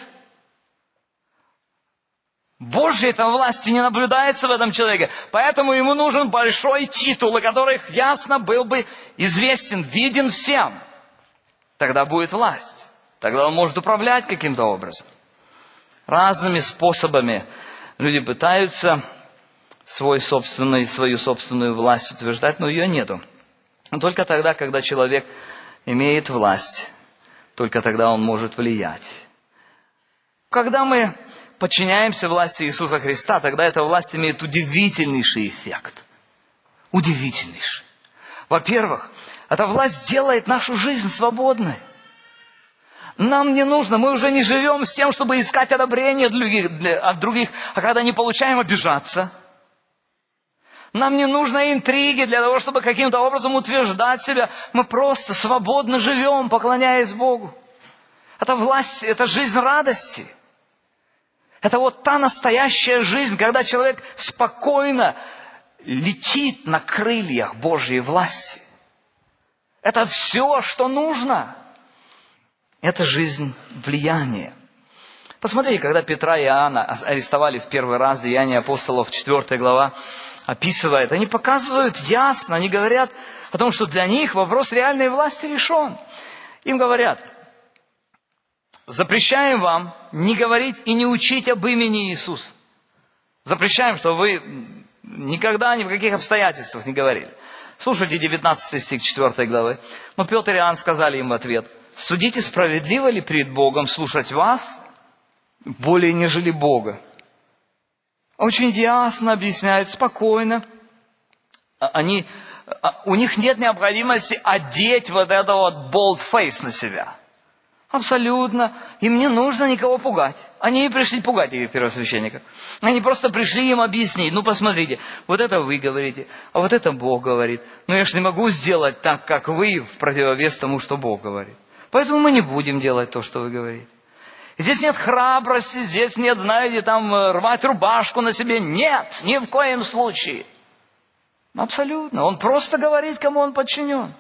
Божьей-то власти не наблюдается в этом человеке. Поэтому ему нужен большой титул, о которых ясно был бы известен, виден всем. Тогда будет власть. Тогда он может управлять каким-то образом. Разными способами люди пытаются свой собственный, свою собственную власть утверждать, но ее нету. Но только тогда, когда человек имеет власть, только тогда он может влиять. Когда мы подчиняемся власти Иисуса Христа, тогда эта власть имеет удивительнейший эффект. Удивительнейший. Во-первых, эта власть делает нашу жизнь свободной. Нам не нужно, мы уже не живем с тем, чтобы искать одобрение от других, от других, а когда не получаем, обижаться. Нам не нужны интриги для того, чтобы каким-то образом утверждать себя. Мы просто свободно живем, поклоняясь Богу. Это власть, это жизнь радости. Это вот та настоящая жизнь, когда человек спокойно летит на крыльях Божьей власти. Это все, что нужно. Это жизнь влияния. Посмотрите, когда Петра и Иоанна арестовали в первый раз, Деяния апостолов, четвёртая глава, описывает, они показывают ясно, они говорят о том, что для них вопрос реальной власти решен. Им говорят, запрещаем вам не говорить и не учить об имени Иисуса. Запрещаем, что вы никогда ни в каких обстоятельствах не говорили. Слушайте девятнадцатый стих четвёртой главы. Но Петр и Иоанн сказали им в ответ, судите, справедливо ли перед Богом слушать вас более, нежели Бога? Очень ясно объясняют, спокойно. Они, у них нет необходимости одеть вот это вот bold face на себя. Абсолютно. Им не нужно никого пугать. Они и пришли пугать этих первосвященников. Они просто пришли им объяснить. Ну, посмотрите, вот это вы говорите, а вот это Бог говорит. Но я же не могу сделать так, как вы, в противовес тому, что Бог говорит. Поэтому мы не будем делать то, что вы говорите. Здесь нет храбрости, здесь нет, знаете, там, рвать рубашку на себе. Нет, ни в коем случае. Абсолютно. Он просто говорит, кому он подчинен.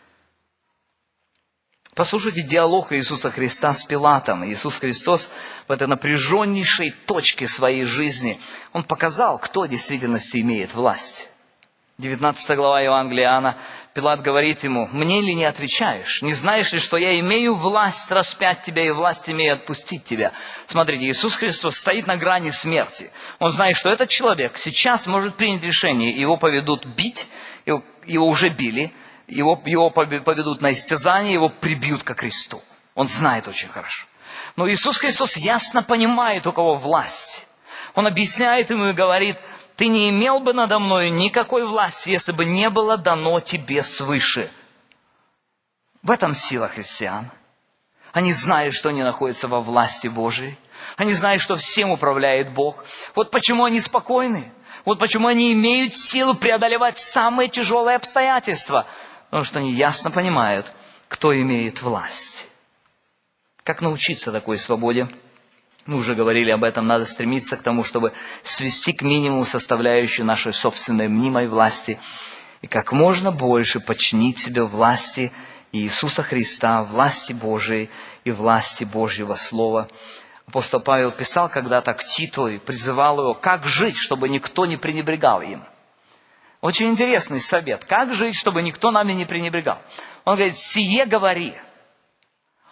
Послушайте диалог Иисуса Христа с Пилатом. Иисус Христос в этой напряженнейшей точке своей жизни, Он показал, кто в действительности имеет власть. девятнадцатая глава Евангелия Иоанна, Пилат говорит ему, «Мне ли не отвечаешь? Не знаешь ли, что я имею власть распять тебя, и власть имею отпустить тебя?» Смотрите, Иисус Христос стоит на грани смерти. Он знает, что этот человек сейчас может принять решение, его поведут бить, его, его уже били, его, его поведут на истязание, его прибьют ко кресту. Он знает очень хорошо. Но Иисус Христос ясно понимает, у кого власть. Он объясняет ему и говорит, ты не имел бы надо мною никакой власти, если бы не было дано тебе свыше. В этом сила христиан. Они знают, что они находятся во власти Божией. Они знают, что всем управляет Бог. Вот почему они спокойны. Вот почему они имеют силу преодолевать самые тяжелые обстоятельства. Потому что они ясно понимают, кто имеет власть. Как научиться такой свободе? Мы уже говорили об этом, надо стремиться к тому, чтобы свести к минимуму составляющую нашей собственной мнимой власти и как можно больше подчинить себе власти Иисуса Христа, власти Божией и власти Божьего Слова. Апостол Павел писал когда-то к Титу и призывал его, как жить, чтобы никто не пренебрегал им. Очень интересный совет, как жить, чтобы никто нами не пренебрегал. Он говорит, сие говори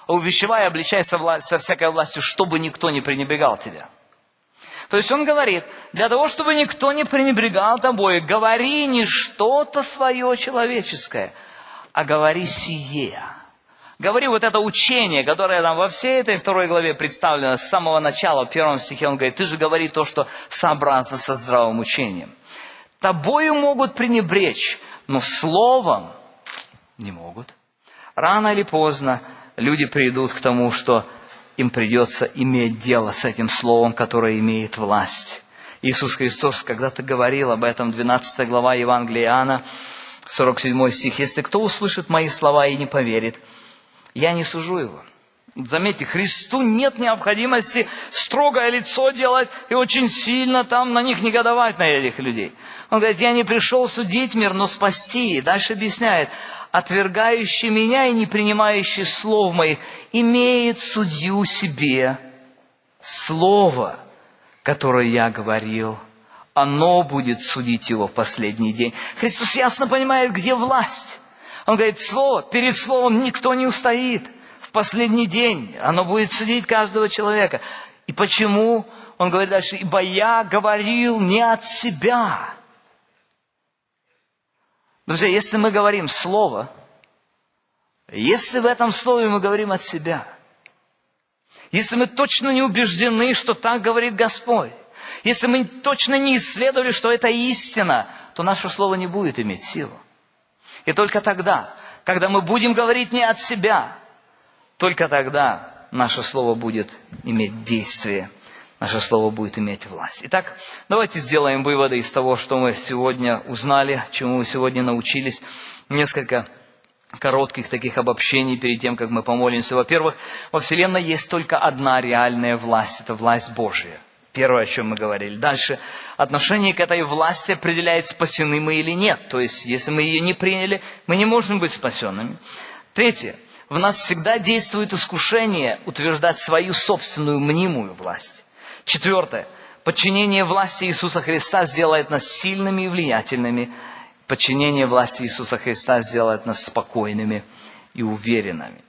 увещевай и обличай со, вла... со всякой властью, чтобы никто не пренебрегал тебя. То есть он говорит, для того, чтобы никто не пренебрегал тобой, говори не что-то свое человеческое, а говори сие. Говори вот это учение, которое там во всей этой второй главе представлено с самого начала, в первом стихе он говорит, ты же говори то, что сообразно со здравым учением. Тобою могут пренебречь, но словом не могут. Рано или поздно люди придут к тому, что им придется иметь дело с этим словом, которое имеет власть. Иисус Христос когда-то говорил об этом, двенадцатая глава Евангелия Иоанна, сорок седьмой стих. «Если кто услышит мои слова и не поверит, я не сужу его». Заметьте, Христу нет необходимости строгое лицо делать и очень сильно там на них негодовать, на этих людей. Он говорит, я не пришел судить мир, но спасти. И дальше объясняет, отвергающий меня и не принимающий слов моих имеет судью себе. Слово, которое я говорил, оно будет судить его в последний день. Христос ясно понимает, где власть. Он говорит, слово, перед словом никто не устоит. В последний день оно будет судить каждого человека. И почему? Он говорит дальше, ибо я говорил не от себя. Друзья, если мы говорим слово, если в этом слове мы говорим от себя, если мы точно не убеждены, что так говорит Господь, если мы точно не исследовали, что это истина, то наше слово не будет иметь силу. И только тогда, когда мы будем говорить не от себя, только тогда наше слово будет иметь действие, наше слово будет иметь власть. Итак, давайте сделаем выводы из того, что мы сегодня узнали, чему мы сегодня научились. Несколько коротких таких обобщений перед тем, как мы помолимся. Во-первых, во Вселенной есть только одна реальная власть, это власть Божья. Первое, о чем мы говорили. Дальше, отношение к этой власти определяет, спасены мы или нет. То есть, если мы ее не приняли, мы не можем быть спасенными. Третье, в нас всегда действует искушение утверждать свою собственную мнимую власть. Четвертое, подчинение власти Иисуса Христа сделает нас сильными и влиятельными. Подчинение власти Иисуса Христа сделает нас спокойными и уверенными.